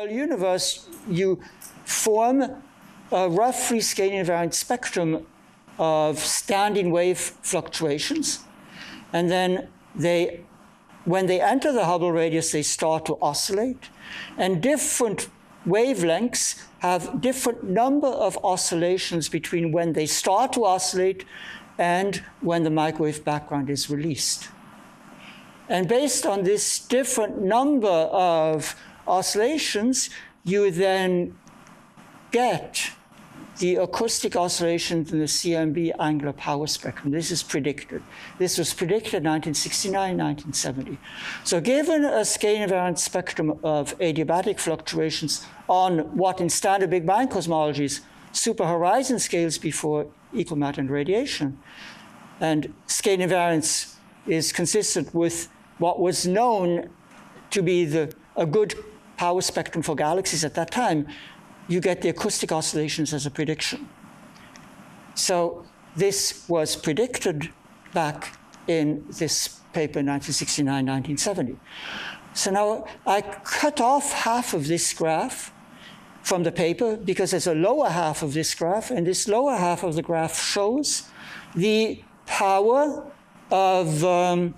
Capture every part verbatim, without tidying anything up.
early universe, you form a rough free scaling invariant spectrum of standing wave fluctuations. And then they, when they enter the Hubble radius, they start to oscillate. And different wavelengths have different number of oscillations between when they start to oscillate and when the microwave background is released. And based on this different number of oscillations, you then get the acoustic oscillations in the C M B angular power spectrum. This is predicted. This was predicted in nineteen sixty-nine, nineteen seventy. So given a scaling invariant spectrum of adiabatic fluctuations on what in standard Big Bang cosmologies super horizon scales before equal matter and radiation, and scaling invariance is consistent with what was known to be the, a good power spectrum for galaxies at that time, you get the acoustic oscillations as a prediction. So this was predicted back in this paper in nineteen sixty-nine, nineteen seventy. So now I cut off half of this graph from the paper because there's a lower half of this graph, and this lower half of the graph shows the power of, um,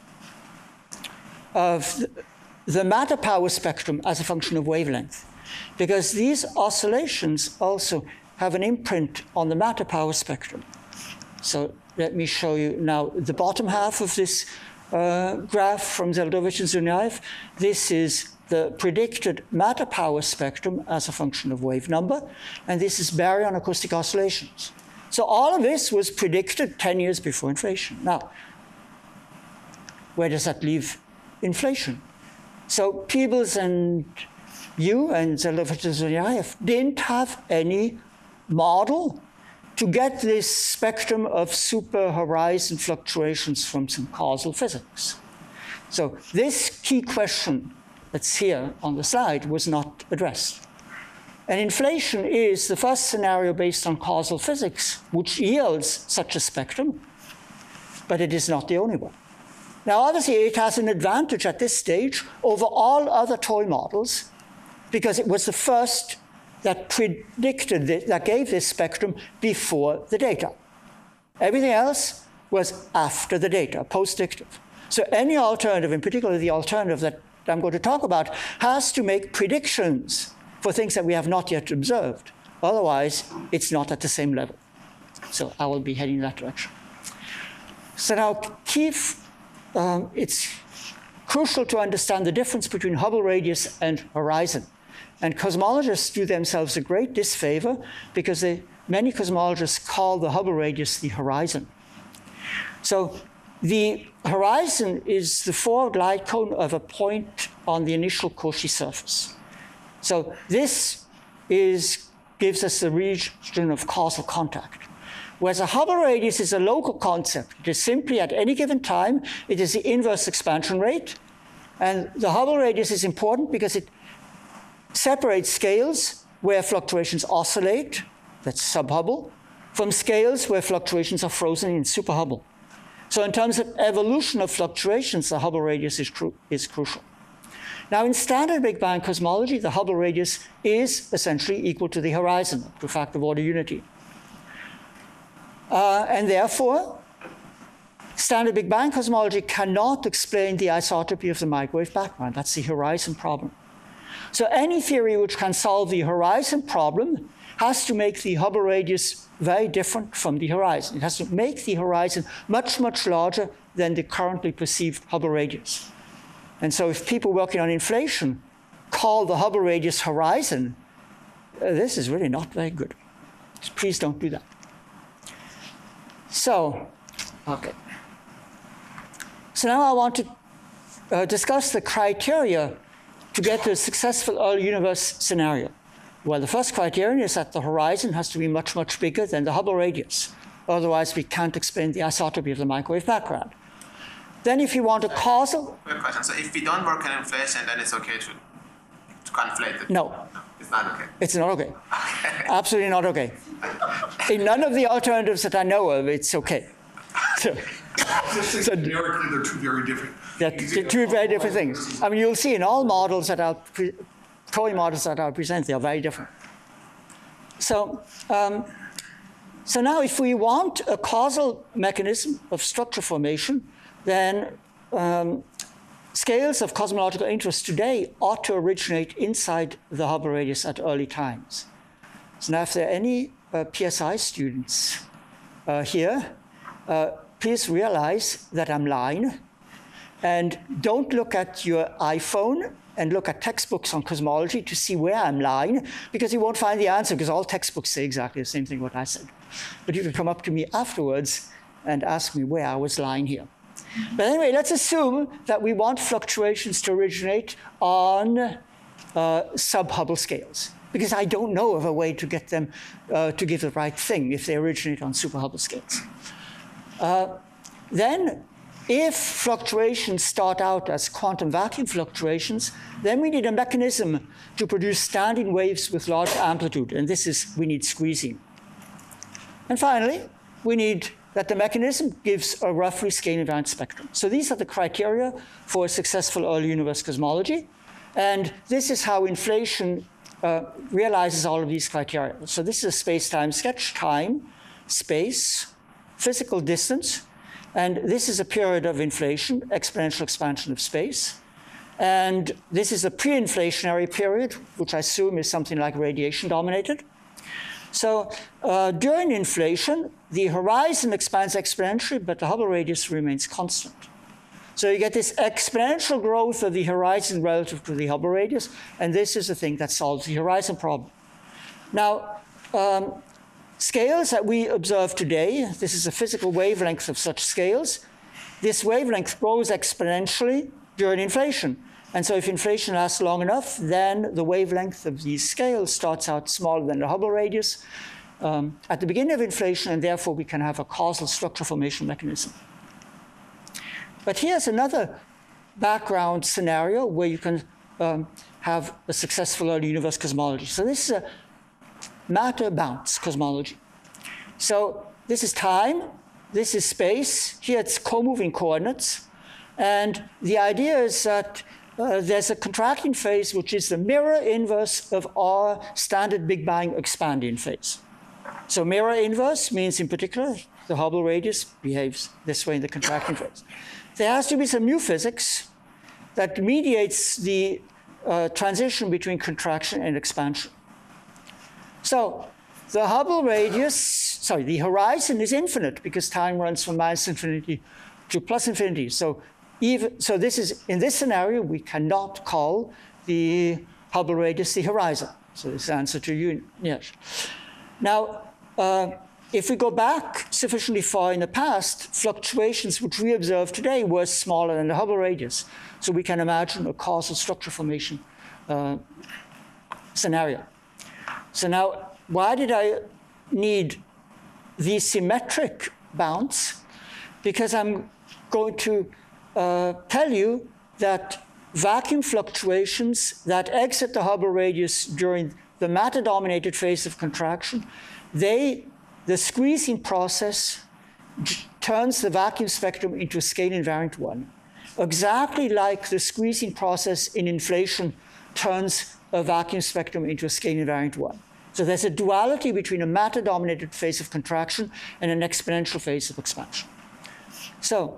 of the matter power spectrum as a function of wavelength. Because these oscillations also have an imprint on the matter power spectrum. So let me show you now the bottom half of this uh, graph from Zeldovich and Zuniaev. This is the predicted matter power spectrum as a function of wave number, and this is baryon acoustic oscillations. So all of this was predicted ten years before inflation. Now, where does that leave inflation? So Peebles and you and Zeldovich and Zuniaev didn't have any model to get this spectrum of super horizon fluctuations from some causal physics. So this key question that's here on the slide was not addressed. And inflation is the first scenario based on causal physics which yields such a spectrum, but it is not the only one. Now, obviously, it has an advantage at this stage over all other toy models because it was the first that predicted, this, that gave this spectrum before the data. Everything else was after the data, post-dictive. So any alternative, in particular the alternative that I'm going to talk about, has to make predictions for things that we have not yet observed. Otherwise, it's not at the same level. So I will be heading in that direction. So now, Keith, um, it's crucial to understand the difference between Hubble radius and horizon. And cosmologists do themselves a great disfavor because they, many cosmologists call the Hubble radius the horizon. So the horizon is the forward light cone of a point on the initial Cauchy surface. So this is, gives us the region of causal contact. Whereas a Hubble radius is a local concept. It is simply at any given time, it is the inverse expansion rate. And the Hubble radius is important because it separates scales where fluctuations oscillate, that's sub-Hubble, from scales where fluctuations are frozen in super-Hubble. So in terms of evolution of fluctuations, the Hubble radius is, cru is crucial. Now, in standard Big Bang cosmology, the Hubble radius is essentially equal to the horizon, to a factor of order unity. Uh, and therefore, standard Big Bang cosmology cannot explain the isotropy of the microwave background. That's the horizon problem. So any theory which can solve the horizon problem has to make the Hubble radius very different from the horizon. It has to make the horizon much, much larger than the currently perceived Hubble radius. And so if people working on inflation call the Hubble radius horizon, uh, this is really not very good. Please don't do that. So, okay. So now I want to uh, discuss the criteria to get to a successful early universe scenario. Well, the first criterion is that the horizon has to be much, much bigger than the Hubble radius. Otherwise, we can't explain the isotropy of the microwave background. Then if you want a causal... Quick question. So if we don't work on inflation, then it's okay to, to conflate it? No. No. It's not okay? It's not okay. Okay. Absolutely not okay. In none of the alternatives that I know of, it's okay. So, Just so, generically, they're two very different. They're two very different things. I mean, you'll see in all models that I'll pre toy models that I present, they are very different. So, um, so now if we want a causal mechanism of structure formation, then um, scales of cosmological interest today ought to originate inside the Hubble radius at early times. So now if there are any uh, P S I students uh, here, uh, please realize that I'm lying. And don't look at your iPhone and look at textbooks on cosmology to see where I'm lying, because you won't find the answer, because all textbooks say exactly the same thing what I said. But you can come up to me afterwards and ask me where I was lying here. But anyway, let's assume that we want fluctuations to originate on uh, sub-Hubble scales, because I don't know of a way to get them uh, to give the right thing if they originate on super-Hubble scales. Uh, then, if fluctuations start out as quantum vacuum fluctuations, then we need a mechanism to produce standing waves with large amplitude, and this is, we need squeezing. And finally, we need that the mechanism gives a roughly scale-invariant spectrum. So these are the criteria for successful early universe cosmology, and this is how inflation uh, realizes all of these criteria. So this is a space-time sketch: time, space, physical distance, and this is a period of inflation, exponential expansion of space. And this is a pre-inflationary period, which I assume is something like radiation dominated. So uh, during inflation, the horizon expands exponentially, but the Hubble radius remains constant. So you get this exponential growth of the horizon relative to the Hubble radius, and this is the thing that solves the horizon problem. Now, um, scales that we observe today, this is a physical wavelength of such scales. This wavelength grows exponentially during inflation. And so if inflation lasts long enough, then the wavelength of these scales starts out smaller than the Hubble radius um, at the beginning of inflation, and therefore we can have a causal structure formation mechanism. But here's another background scenario where you can um, have a successful early universe cosmology. So this is a matter bounce cosmology. So this is time, this is space, here it's co-moving coordinates, and the idea is that uh, there's a contracting phase which is the mirror inverse of our standard Big Bang expanding phase. So mirror inverse means in particular the Hubble radius behaves this way in the contracting phase. There has to be some new physics that mediates the uh, transition between contraction and expansion. So the Hubble radius, sorry, the horizon is infinite because time runs from minus infinity to plus infinity. So even, so this is, in this scenario, we cannot call the Hubble radius the horizon. So this is the answer to you, yes. Now, uh, if we go back sufficiently far in the past, fluctuations which we observe today were smaller than the Hubble radius. So we can imagine a causal structure formation uh, scenario. So now, why did I need the symmetric bounce? Because I'm going to uh, tell you that vacuum fluctuations that exit the Hubble radius during the matter-dominated phase of contraction, they, the squeezing process turns the vacuum spectrum into a scale-invariant one, exactly like the squeezing process in inflation turns a vacuum spectrum into a scale-invariant one. So there's a duality between a matter-dominated phase of contraction and an exponential phase of expansion. So,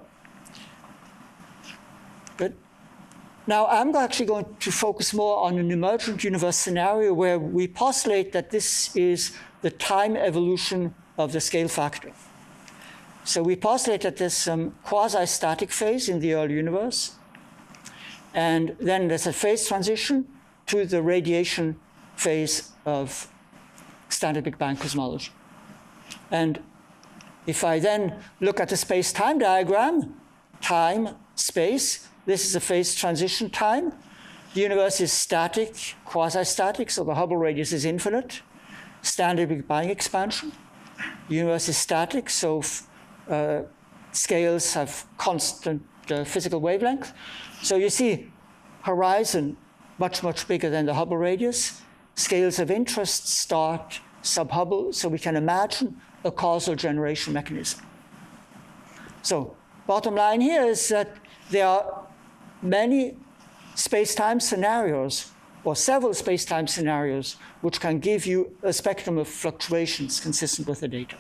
but now I'm actually going to focus more on an emergent universe scenario where we postulate that this is the time evolution of the scale factor. So we postulate that there's some quasi-static phase in the early universe, and then there's a phase transition to the radiation phase of standard Big Bang cosmology. And if I then look at the space-time diagram, time, space, this is a phase transition time. The universe is static, quasi-static, so the Hubble radius is infinite. Standard Big Bang expansion. The universe is static, so uh, scales have constant uh, physical wavelength. So you see horizon much, much bigger than the Hubble radius. Scales of interest start sub-Hubble, so we can imagine a causal generation mechanism. So bottom line here is that there are many space-time scenarios or several space-time scenarios which can give you a spectrum of fluctuations consistent with the data.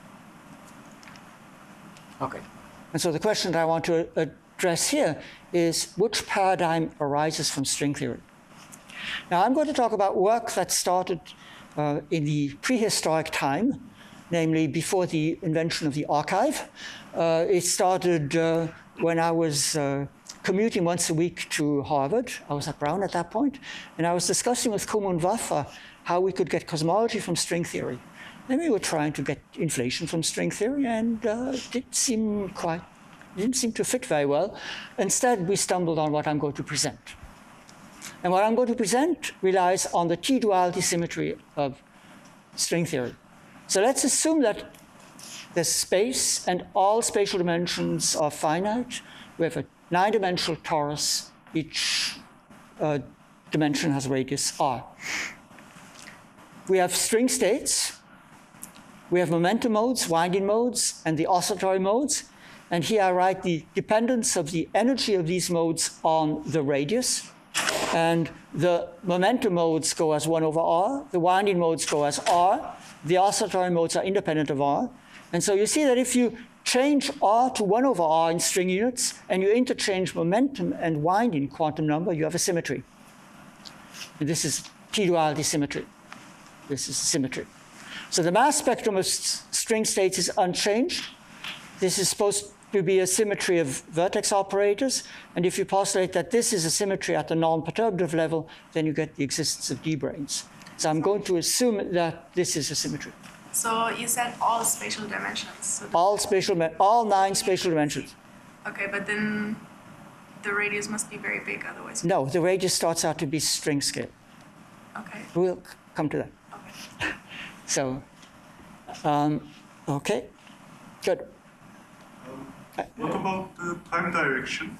Okay. And so the question that I want to address here is which paradigm arises from string theory? Now I'm going to talk about work that started uh, in the prehistoric time, namely before the invention of the archive. Uh, it started uh, when I was uh, commuting once a week to Harvard. I was at Brown at that point, and I was discussing with Kumon Vafa how we could get cosmology from string theory. And we were trying to get inflation from string theory, and uh, it didn't seem quite, didn't seem to fit very well. Instead, we stumbled on what I'm going to present. And what I'm going to present relies on the T-duality symmetry of string theory. So let's assume that there's space and all spatial dimensions are finite. We have a nine-dimensional torus. Each uh, dimension has a radius r. We have string states. We have momentum modes, winding modes, and the oscillatory modes. And here I write the dependence of the energy of these modes on the radius. And the momentum modes go as one over r. The winding modes go as r. The oscillatory modes are independent of r. And so you see that if you change r to one over r in string units, and you interchange momentum and winding quantum number, you have a symmetry. And this is T-duality symmetry. This is symmetry. So the mass spectrum of string states is unchanged. This is supposed to be a symmetry of vertex operators. And if you postulate that this is a symmetry at the non-perturbative level, then you get the existence of D-branes. So I'm going to assume that this is a symmetry. So you said all spatial dimensions. So all spatial, all nine spatial dimensions. Okay, but then the radius must be very big, otherwise. No, the radius starts out to be string scale. Okay. We'll come to that. Okay. So, um, okay, good. Um, what about the time direction?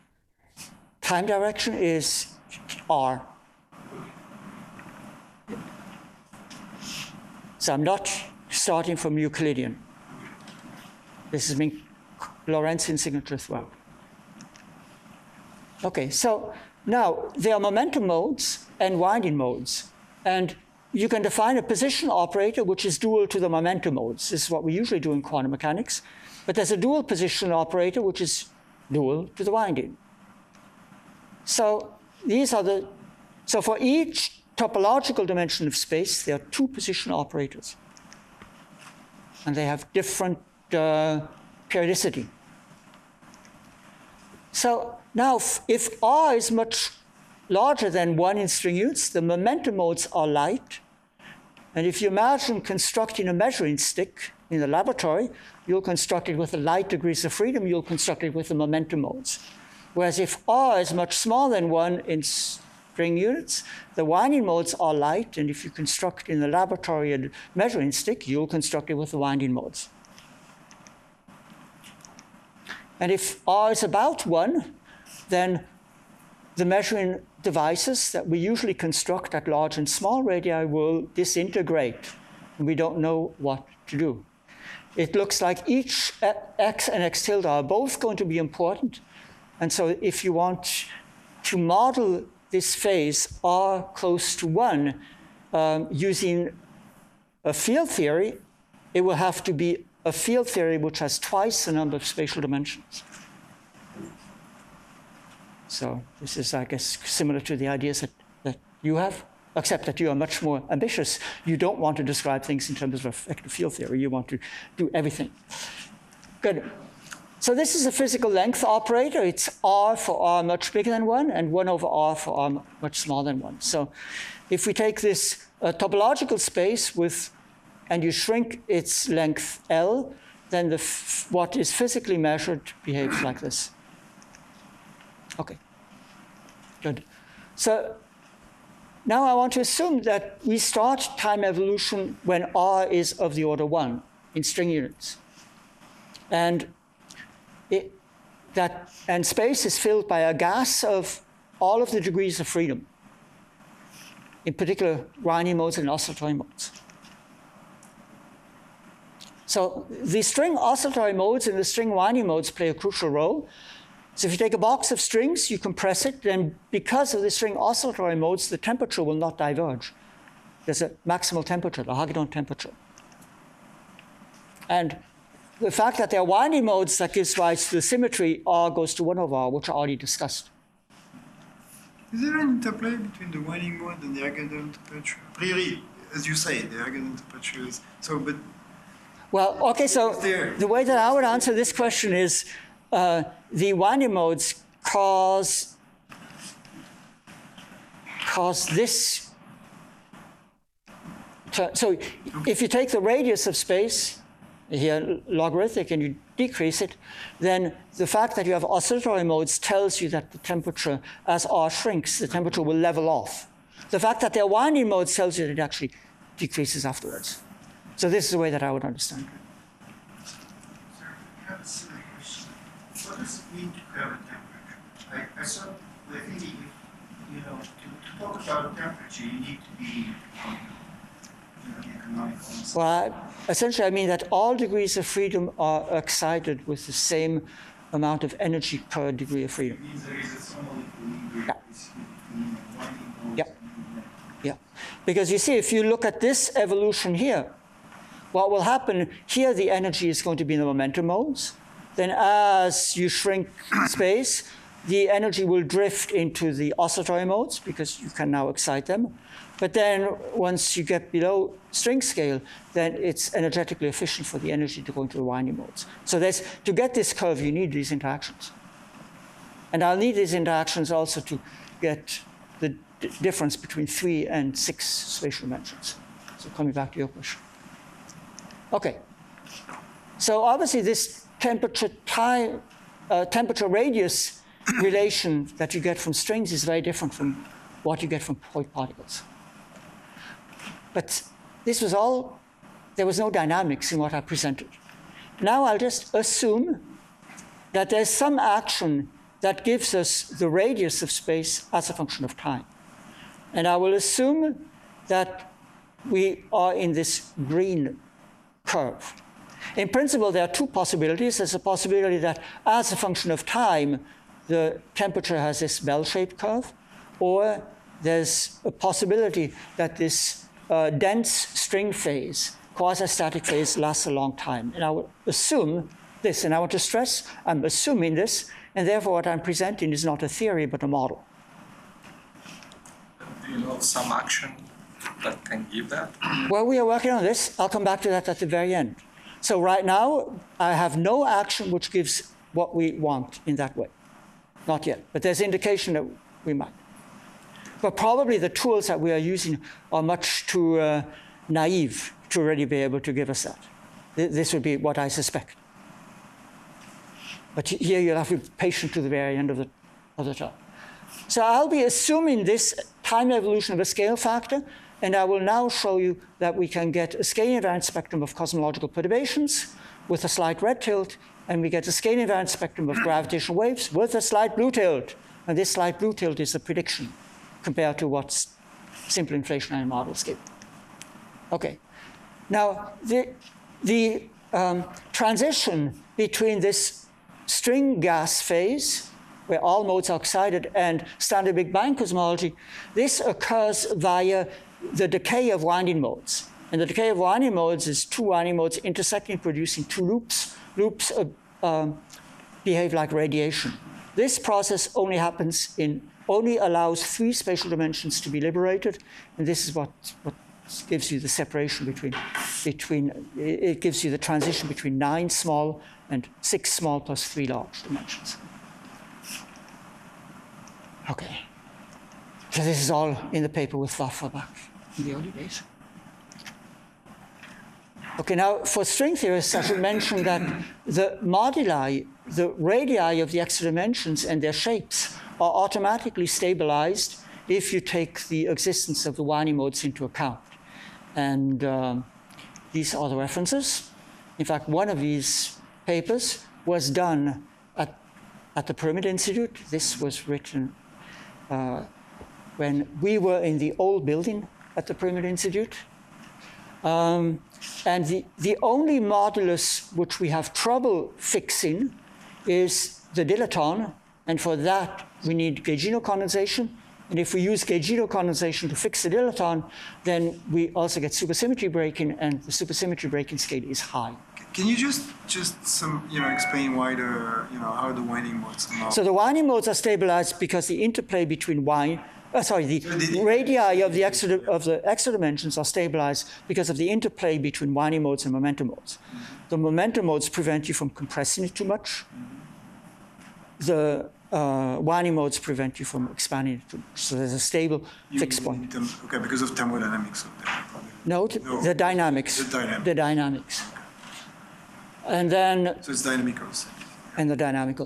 Time direction is r. So I'm not starting from Euclidean. This has been Lorentzian signature as well. Okay, so now there are momentum modes and winding modes. And you can define a position operator which is dual to the momentum modes. This is what we usually do in quantum mechanics. But there's a dual position operator which is dual to the winding. So these are the, so for each topological dimension of space, there are two position operators. And they have different uh, periodicity. So now, if, if r is much larger than one in string units, the momentum modes are light. And if you imagine constructing a measuring stick in the laboratory, you'll construct it with the light degrees of freedom, you'll construct it with the momentum modes. Whereas if r is much smaller than one in string units, the winding modes are light, and if you construct in the laboratory a measuring stick, you'll construct it with the winding modes. And if r is about one, then the measuring devices that we usually construct at large and small radii will disintegrate, and we don't know what to do. It looks like each x and x tilde are both going to be important, and so if you want to model this phase r close to one um, using a field theory, it will have to be a field theory which has twice the number of spatial dimensions. So this is, I guess, similar to the ideas that, that you have, except that you are much more ambitious. You don't want to describe things in terms of effective field theory. You want to do everything. Good. So this is a physical length operator. It's r for r much bigger than one, and one over r for r much smaller than one. So if we take this uh, topological space with, and you shrink its length L, then the f what is physically measured behaves like this. Okay, good. So now I want to assume that we start time evolution when r is of the order one in string units. And it, that, and space is filled by a gas of all of the degrees of freedom, in particular winding modes and oscillatory modes. So the string oscillatory modes and the string winding modes play a crucial role. So if you take a box of strings, you compress it, then because of the string oscillatory modes, the temperature will not diverge. There's a maximal temperature, the Hagedorn temperature. And the fact that there are winding modes that gives rise to the symmetry R goes to one over R, which I already discussed. Is there an interplay between the winding mode and the Hagedorn temperature? Really, as you say, the Hagedorn temperature is so, but well, okay, so there. the way that I would answer this question is uh, the winding modes cause cause this. So if you take the radius of space, here logarithmic, and you decrease it, then the fact that you have oscillatory modes tells you that the temperature, as R shrinks, the temperature will level off. The fact that there are winding modes tells you that it actually decreases afterwards. So this is the way that I would understand it. Sir, I have a silly question. What does it mean to have a temperature? I, I saw, I think, if, you know, to, to talk about temperature, you need to be um, you know, economic. Well, I, essentially, I mean that all degrees of freedom are excited with the same amount of energy per degree of freedom. It means there is a small equilibrium Yeah. between winding modes Yeah. and Yeah, because you see, if you look at this evolution here, what will happen here, the energy is going to be in the momentum modes. Then as you shrink space, the energy will drift into the oscillatory modes because you can now excite them. But then once you get below string scale, then it's energetically efficient for the energy to go into the winding modes. So there's, to get this curve, you need these interactions. And I'll need these interactions also to get the d difference between three and six spatial dimensions. So coming back to your question. Okay. So obviously this temperature time, uh, temperature radius relation that you get from strings is very different from what you get from point particles. But this was all, there was no dynamics in what I presented. Now I'll just assume that there's some action that gives us the radius of space as a function of time. And I will assume that we are in this green curve. In principle, there are two possibilities. There's a possibility that as a function of time, the temperature has this bell-shaped curve, or there's a possibility that this uh, dense string phase, quasi-static phase, lasts a long time. And I will assume this, and I want to stress, I'm assuming this, and therefore what I'm presenting is not a theory, but a model. Do you know some action that can give that? Well, we are working on this. I'll come back to that at the very end. So right now, I have no action which gives what we want in that way. Not yet, but there's indication that we might. But probably the tools that we are using are much too uh, naive to really be able to give us that. This would be what I suspect. But here you'll have to be patient to the very end of the, of the talk. So I'll be assuming this time evolution of a scale factor, and I will now show you that we can get a scale invariant spectrum of cosmological perturbations with a slight red tilt, and we get a scale invariant spectrum of gravitational waves with a slight blue tilt. And this slight blue tilt is a prediction compared to what simple inflationary models give. Okay. Now, the, the um, transition between this string gas phase, where all modes are excited, and standard Big Bang cosmology, this occurs via the decay of winding modes. And the decay of winding modes is two winding modes intersecting, producing two loops. Loops uh, um, behave like radiation. This process only happens in, only allows three spatial dimensions to be liberated, and this is what, what gives you the separation between, between, it gives you the transition between nine small and six small plus three large dimensions. Okay. So this is all in the paper with Waffelbach in the early days. Okay, now for string theorists, I should mention that the moduli, the radii of the extra dimensions and their shapes are automatically stabilized if you take the existence of the winding modes into account. And um, these are the references. In fact, one of these papers was done at, at the Pyramid Institute. This was written uh, when we were in the old building at the Pyramid Institute. Um, and the, the only modulus which we have trouble fixing is the dilaton, And for that, we need gaugino condensation. And if we use gaugino condensation to fix the dilaton, then we also get supersymmetry breaking, and the supersymmetry breaking scale is high. Can you just just some you know explain why the you know how the winding modes come out? So the winding modes are stabilized because the interplay between wind, uh, sorry, the the- radii of the extra of the extra dimensions are stabilized because of the interplay between winding modes and momentum modes. Mm-hmm. The momentum modes prevent you from compressing it too much. Mm-hmm. The uh, winding modes prevent you from expanding it too much. So there's a stable You- fixed point. in terms- okay, because of thermodynamics of the probably. No, th- No. the dynamics. The dynamic. The dynamics. And then, So it's dynamical. So. and the dynamical.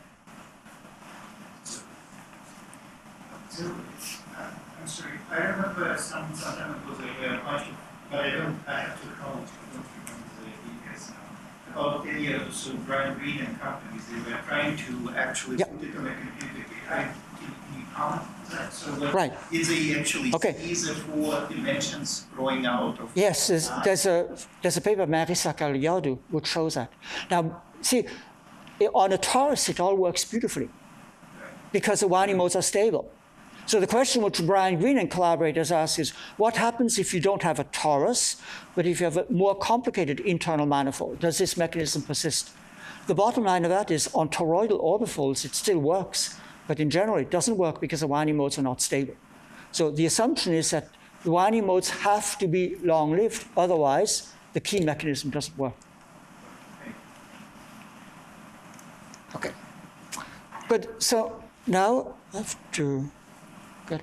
So, uh, I'm sorry, I remember some, some time ago, the uh, question, but I don't, I have to recall, I don't remember the details now. About ten years or so, Brian Green and companies, they were trying to actually Yep. put it on a computer. I, can can you comment on that? So what Right. is it actually Okay. these are four dimensions growing out of? Yes, there's, there's a there's a paper, Marisa Kaliadu, which shows that. Now, see, i- on a torus, it all works beautifully because the winding modes are stable. So the question which Brian Green and collaborators ask is, what happens if you don't have a torus, but if you have a more complicated internal manifold? Does this mechanism persist? The bottom line of that is, on toroidal orbifolds, it still works, but in general, it doesn't work because the winding modes are not stable. So the assumption is that the winding modes have to be long-lived, otherwise the key mechanism doesn't work. Okay. Good. So now I have to get.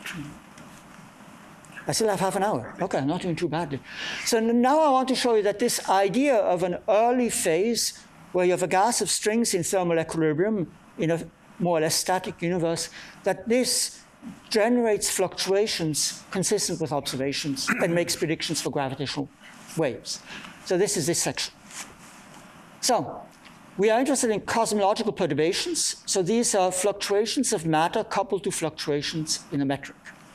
I still have half an hour. Okay, not doing too badly. So now I want to show you that this idea of an early phase where you have a gas of strings in thermal equilibrium in a more or less static universe, that this generates fluctuations consistent with observations and makes predictions for gravitational waves. So this is this section. So we are interested in cosmological perturbations. So these are fluctuations of matter coupled to fluctuations in a metric.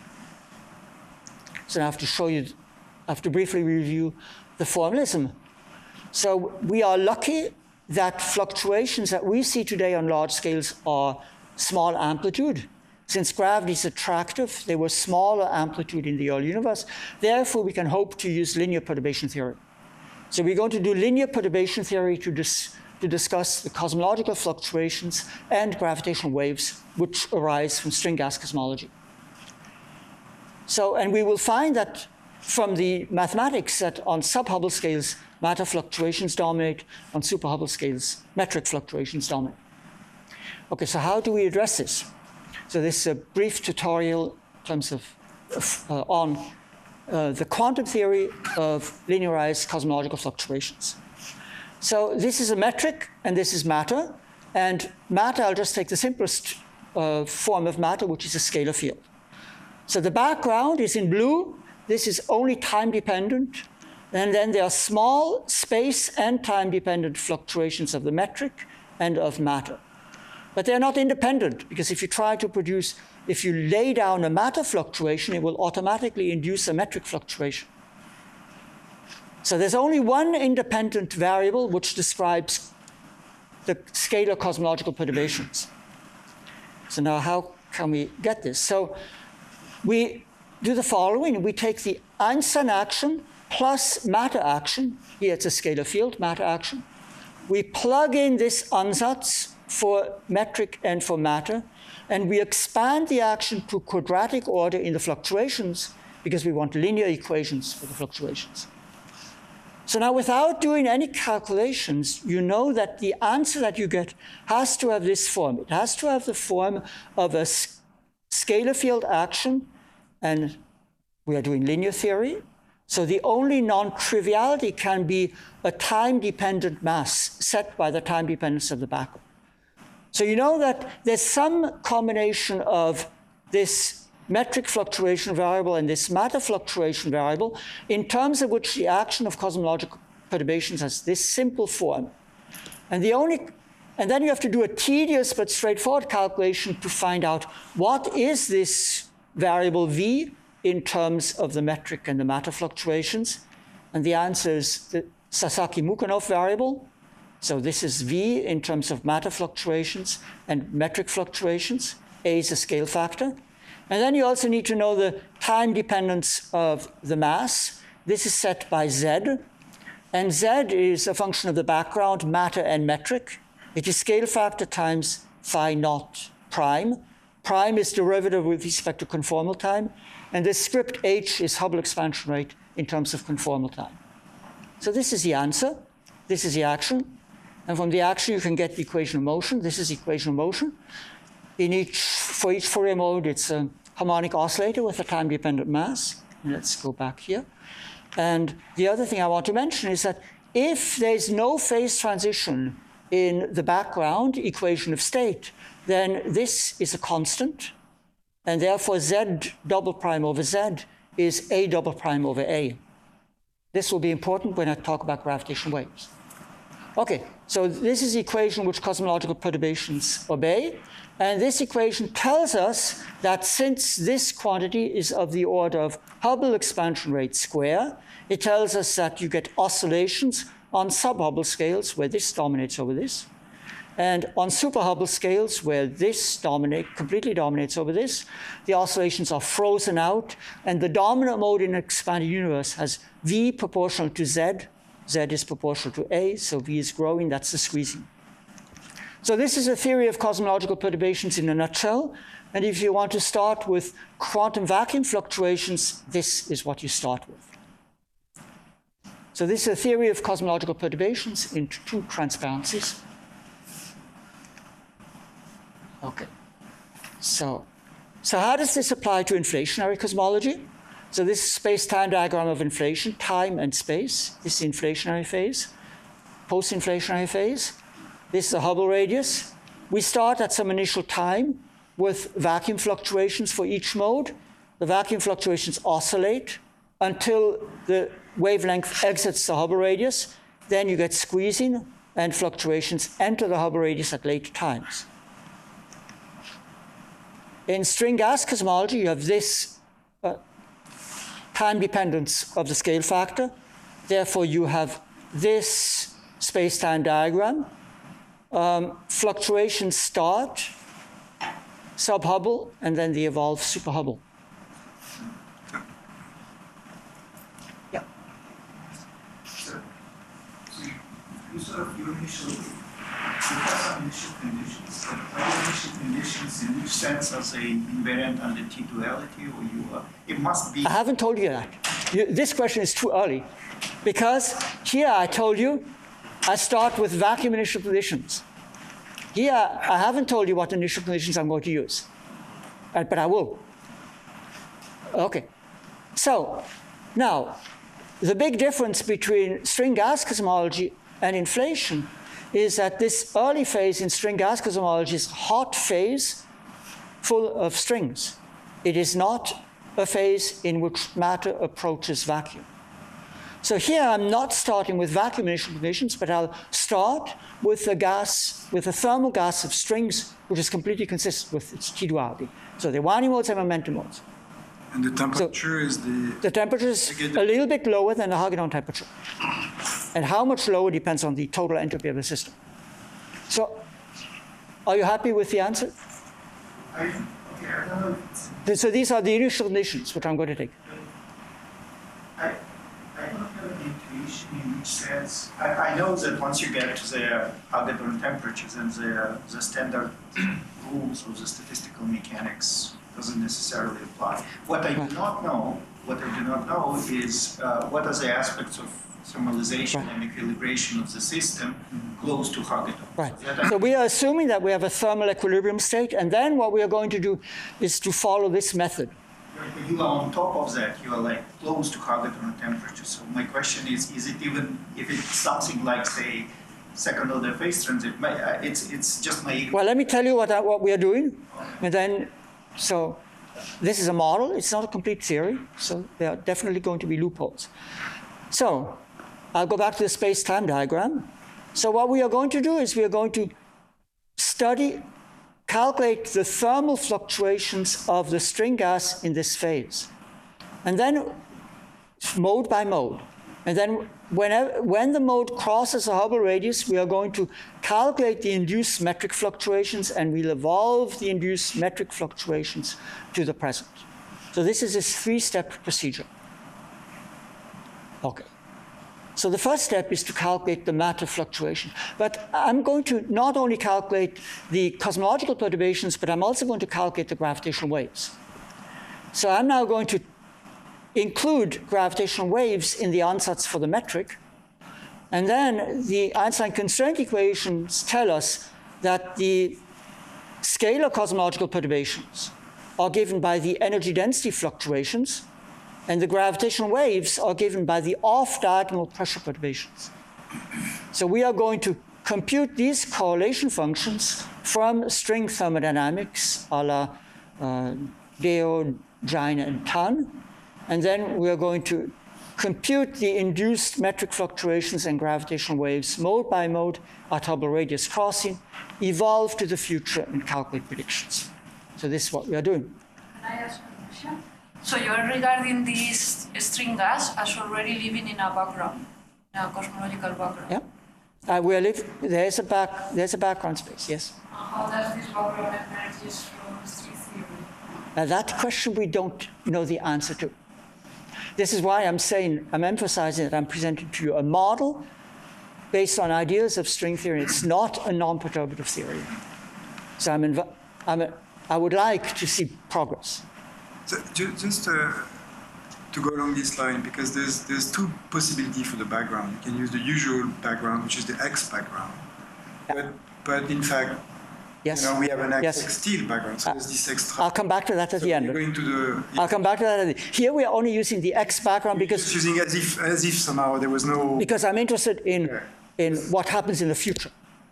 So now I have to show you, I have to briefly review the formalism. So we are lucky that fluctuations that we see today on large scales are small amplitude. Since gravity is attractive, they were smaller amplitude in the early universe. Therefore, we can hope to use linear perturbation theory. So we're going to do linear perturbation theory to, dis to discuss the cosmological fluctuations and gravitational waves which arise from string gas cosmology. So, and we will find that from the mathematics that on sub-Hubble scales, matter fluctuations dominate, on super-Hubble scales, metric fluctuations dominate. Okay, so how do we address this? So this is a brief tutorial in terms of, uh, on uh, the quantum theory of linearized cosmological fluctuations. So this is a metric, and this is matter. And matter, I'll just take the simplest uh, form of matter, which is a scalar field. So the background is in blue. This is only time-dependent. And then there are small space and time-dependent fluctuations of the metric and of matter. But they're not independent, because if you try to produce, if you lay down a matter fluctuation, it will automatically induce a metric fluctuation. So there's only one independent variable which describes the scalar cosmological perturbations. So now how can we get this? So we do the following. We take the Einstein action plus matter action. Here it's a scalar field, matter action. We plug in this ansatz for metric and for matter, and we expand the action to quadratic order in the fluctuations because we want linear equations for the fluctuations. So now, without doing any calculations, you know that the answer that you get has to have this form. It has to have the form of a scalar field action, and we are doing linear theory. So the only non-triviality can be a time-dependent mass set by the time dependence of the background. So you know that there's some combination of this metric fluctuation variable and this matter fluctuation variable in terms of which the action of cosmological perturbations has this simple form. And the only, and then you have to do a tedious but straightforward calculation to find out what is this variable v in terms of the metric and the matter fluctuations. And the answer is the Sasaki-Mukhanov variable. So this is V in terms of matter fluctuations and metric fluctuations. A is a scale factor. And then you also need to know the time dependence of the mass. This is set by Z. And Z is a function of the background, matter and metric. It is scale factor times phi naught prime. Prime is derivative with respect to conformal time. And this script H is Hubble expansion rate in terms of conformal time. So this is the answer. This is the action. And from the action, you can get the equation of motion. This is the equation of motion. In each, for each Fourier mode, it's a harmonic oscillator with a time-dependent mass. Let's go back here. And the other thing I want to mention is that if there's no phase transition in the background equation of state, then this is a constant. And therefore, Z double prime over Z is A double prime over A. This will be important when I talk about gravitational waves. OK, so this is the equation which cosmological perturbations obey. And this equation tells us that since this quantity is of the order of Hubble expansion rate square, it tells us that you get oscillations on sub-Hubble scales where this dominates over this, and on super-Hubble scales where this dominate, completely dominates over this. The oscillations are frozen out, and the dominant mode in an expanded universe has V proportional to Z. Z is proportional to A, so V is growing. That's the squeezing. So this is a theory of cosmological perturbations in a nutshell. And if you want to start with quantum vacuum fluctuations, this is what you start with. So this is a theory of cosmological perturbations in two transparencies. OK. So, so how does this apply to inflationary cosmology? So this is space-time diagram of inflation, time and space. This is the inflationary phase, post-inflationary phase. This is the Hubble radius. We start at some initial time with vacuum fluctuations for each mode. The vacuum fluctuations oscillate until the wavelength exits the Hubble radius. Then you get squeezing, and fluctuations enter the Hubble radius at later times. In string gas cosmology, you have this uh, time dependence of the scale factor. Therefore, you have this space-time diagram. Um, fluctuations start sub-Hubble, and then they evolve super-Hubble. Yeah. So, you sort of, your initial, you have some initial conditions. Are your initial conditions in which sense are they invariant under T duality, or you are, it must be? I haven't told you that. You, this question is too early, because here I told you I start with vacuum initial conditions. Here, I haven't told you what initial conditions I'm going to use, uh, but I will. OK. So now, the big difference between string gas cosmology and inflation is that this early phase in string gas cosmology is a hot phase full of strings. It is not a phase in which matter approaches vacuum. So here I'm not starting with vacuum initial conditions, but I'll start with a gas, with a thermal gas of strings, which is completely consistent with its T duality. So the winding modes and momentum modes. And the temperature so is the... The temperature is a little bit lower than the Hagedorn temperature. And how much lower depends on the total entropy of the system. So are you happy with the answer? I, okay, I don't know if it's... So these are the initial conditions, which I'm going to take. I, I don't have an intuition in which sense. I, I know that once you get to the Hagedorn temperatures and the, the standard rules of the statistical mechanics doesn't necessarily apply. What I do not know, what I do not know is uh, what are the aspects of thermalization right. and equilibration of the system close to Hagedorn. Right. So we are assuming that we have a thermal equilibrium state, and then what we are going to do is to follow this method. You are on top of that, you are like close to Hagedorn temperature. So my question is, is it even, if it's something like, say, second order phase transit, it's, it's just my... Well, let me tell you what, I, what we are doing. And then, so this is a model. It's not a complete theory. So there are definitely going to be loopholes. So I'll go back to the space-time diagram. So what we are going to do is we are going to study calculate the thermal fluctuations of the string gas in this phase. And then, mode by mode, And then whenever, when the mode crosses a Hubble radius, we are going to calculate the induced metric fluctuations, and we'll evolve the induced metric fluctuations to the present. So this is a three-step procedure. Okay. So the first step is to calculate the matter fluctuation. But I'm going to not only calculate the cosmological perturbations, but I'm also going to calculate the gravitational waves. So I'm now going to include gravitational waves in the ansatz for the metric. And then the Einstein constraint equations tell us that the scalar cosmological perturbations are given by the energy density fluctuations, and the gravitational waves are given by the off-diagonal pressure perturbations. So we are going to compute these correlation functions from string thermodynamics, a la uh, Deo, Jine, and Tan. And then we are going to compute the induced metric fluctuations and gravitational waves mode by mode at Hubble radius crossing, evolve to the future, and calculate predictions. So this is what we are doing. Can I ask a question? So you are regarding this string gas as already living in a background, in a cosmological background. Yeah, uh, we are live, there's a back, there's a background space. Yes. How does this background emerge from string theory? Now that question we don't know the answer to. This is why I'm saying, I'm emphasizing that I'm presenting to you a model based on ideas of string theory. It's not a non-perturbative theory. So I'm, inv I'm a, I would like to see progress. So, ju just uh, to go along this line, because there's there's two possibilities for the background. You can use the usual background, which is the X background. Yeah. But but in fact, Yes. you know, we have an X Yes. X steel background, so Uh, there's this extra. I'll come back to that at so the end. We're going to the. I'll come back to that at the Here we are only using the X background Just because, using as if as if somehow there was no. because I'm interested in, Yeah. in what happens in the future.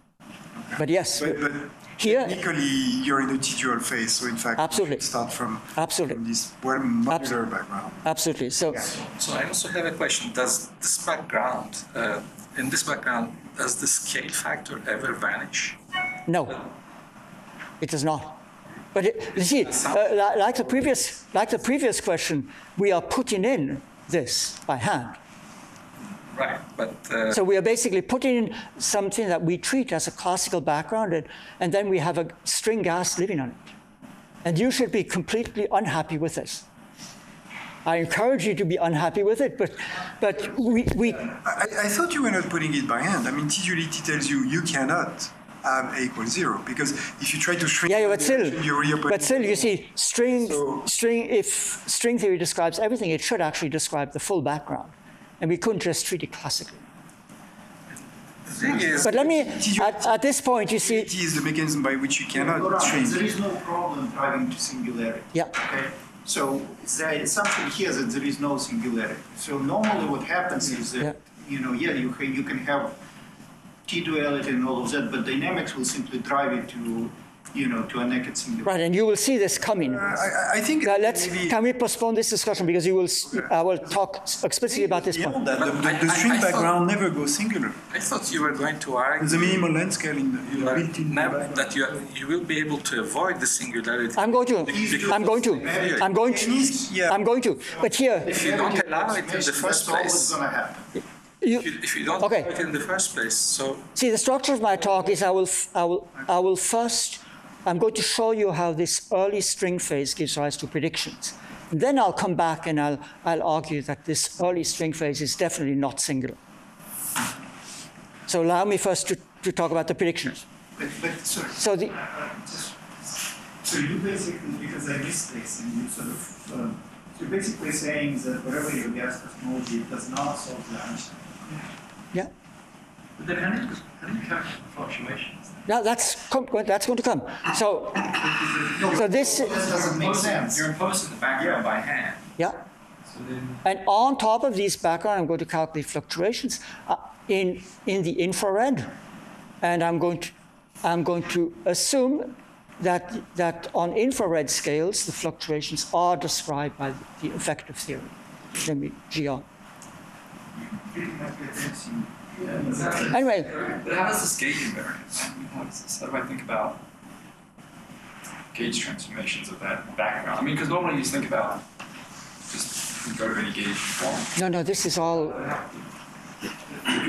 But yes, But, but here, technically, you're in the T-dual phase, so in fact, Absolutely. you should start from, Absolutely. from this well modular background. absolutely. So, So I also have a question. Does this background, uh, in this background, does the scale factor ever vanish? no, it does not. But it, you see, uh, li- like the previous, like the previous question, we are putting in this by hand. Right, but uh, So we are basically putting in something that we treat as a classical background, and, and then we have a string gas living on it. And you should be completely unhappy with this. I encourage you to be unhappy with it, but, but we, we I, I thought you were not putting it by hand. I mean, T-duality tells you you cannot have A equals zero, because if you try to shrink yeah, yeah, but the still, direction, you're reopening but still, you see, string, So- string. If string theory describes everything, it should actually describe the full background, and we couldn't just treat it classically. the thing is, But let me, at, at this point, you see, T is the mechanism by which you Laurent, cannot shrink. there is no problem driving to singularity. yeah, Okay, so the assumption here that there is no singularity. So normally what happens is that, Yeah. you know, yeah, you can, you can have T-duality and all of that, but dynamics will simply drive it to, you know, to a naked singularity. right, and you will see this coming. I, I- I think Now let's, maybe can we postpone this discussion because you will, s- I will talk explicitly about this point. beyond that, the, But the, I- the I- string I thought- background never goes singular. I thought you were going to argue There's a minimal length scale in the in that, built in. never, that you, you will be able to avoid the singularity. I'm going to, I'm going to, I'm going to, Yeah. I'm going to. But here, If you don't allow it in the first That's always place, gonna happen. you, if you, if you don't Okay. allow it in the first place, so see, the structure of my talk is I will, f- I will, I will first, I'm going to show you how this early string phase gives rise to predictions. And then I'll come back and I'll, I'll argue that this early string phase is definitely not singular. So allow me first to, to talk about the predictions. But, but, sorry. So the, So you basically, because I missed this, and you sort of, um, you're basically saying that whatever your gas cosmology, it does not solve the Einstein. yeah. But then how do you, how do you count fluctuations? Now that's, com- that's going to come. So, so this, That doesn't make sense. You're imposing the background by hand. yeah. So then, And on top of these background, I'm going to calculate fluctuations uh, in, in the infrared. And I'm going to, I'm going to assume that, that on infrared scales, the fluctuations are described by the effective theory. Let me G on. Anyway, but how does this gauge invariance? How does this, how do I think about gauge transformations of that background? I mean, because normally you just think about just you go to any gauge form. no, no, this is all,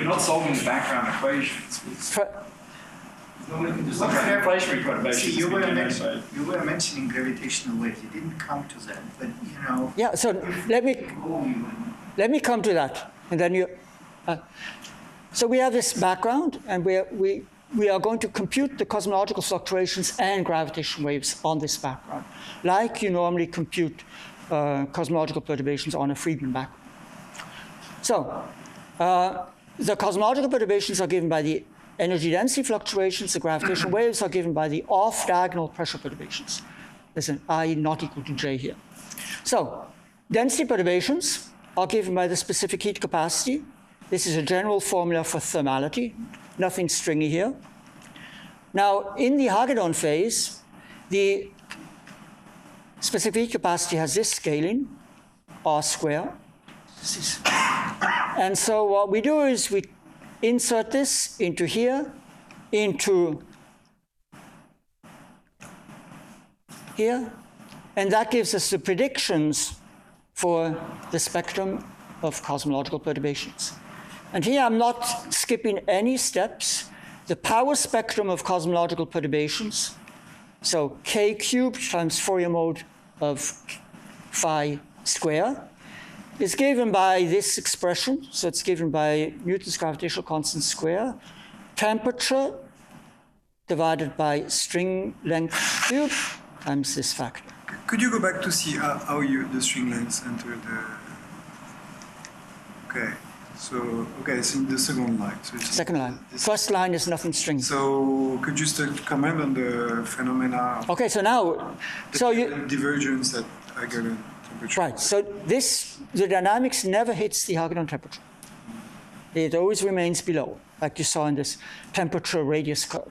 You're not solving the background equations. It's, For, no, just look at inflationary perturbations. See, you to were, begin with, mentioning, right? you were mentioning gravitational waves. You didn't come to that, but you know. yeah, so let me, Oh, you- let me come to that. And then you, uh, so we have this background, and we are, we, we are going to compute the cosmological fluctuations and gravitational waves on this background, like you normally compute uh, cosmological perturbations on a Friedmann background. So uh, the cosmological perturbations are given by the energy density fluctuations. The gravitational waves are given by the off-diagonal pressure perturbations. There's an I not equal to J here. So density perturbations are given by the specific heat capacity. This is a general formula for thermality. Nothing stringy here. Now, in the Hagedorn phase, the specific heat capacity has this scaling, R square. This is, and so what we do is we insert this into here, into here, and that gives us the predictions for the spectrum of cosmological perturbations. And here I'm not skipping any steps. The power spectrum of cosmological perturbations, so k cubed times Fourier mode of phi square, is given by this expression. So it's given by Newton's gravitational constant square, temperature divided by string length cubed times this factor. Could you go back to see how, how you, the string lengths enter the... Okay, so, okay, it's in the second line. So it's Second line. this- First line is nothing stringy. So could you just comment on the phenomena of Okay, so now, so you, divergence at Hagedorn temperature? right, so this, the dynamics never hits the Hagedorn temperature. It always remains below, like you saw in this temperature radius curve.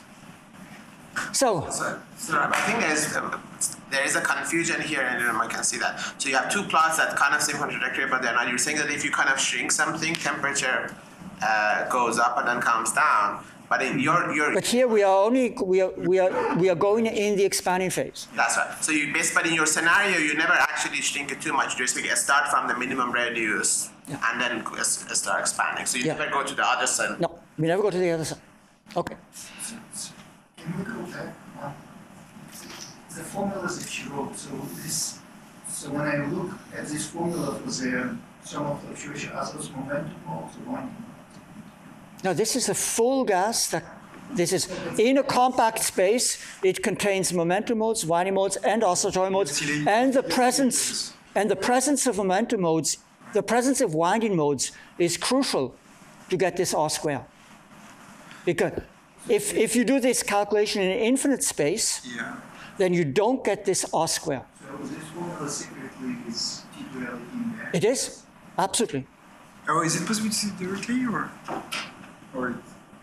So, So, so I think there's uh, there is a confusion here, and um, I can see that. So you have two plots that kind of same trajectory, but they're not. You're saying that if you kind of shrink something, temperature uh, goes up and then comes down. But in your your but here we are only, we are, we are, we are going in the expanding phase. that's right. So you base, but in your scenario, you never actually shrink it too much. You just start from the minimum radius Yeah. and then uh, start expanding. So you Yeah. never go to the other side. No, we never go to the other side. Okay. Can we go back? Um, the formulas that you wrote, so this, so when I look at this formula for the thermal fluctuation, are those momentum modes or winding modes? Now this is a full gas that, this is in a compact space. It contains momentum modes, winding modes, and oscillatory modes, and the presence, and the presence of momentum modes, the presence of winding modes is crucial to get this R square. Because if, if you do this calculation in an infinite space, Yeah. then you don't get this R square. So this formula secretly is T two L in there. It is, absolutely. Oh, is it possible to see it directly, or? Or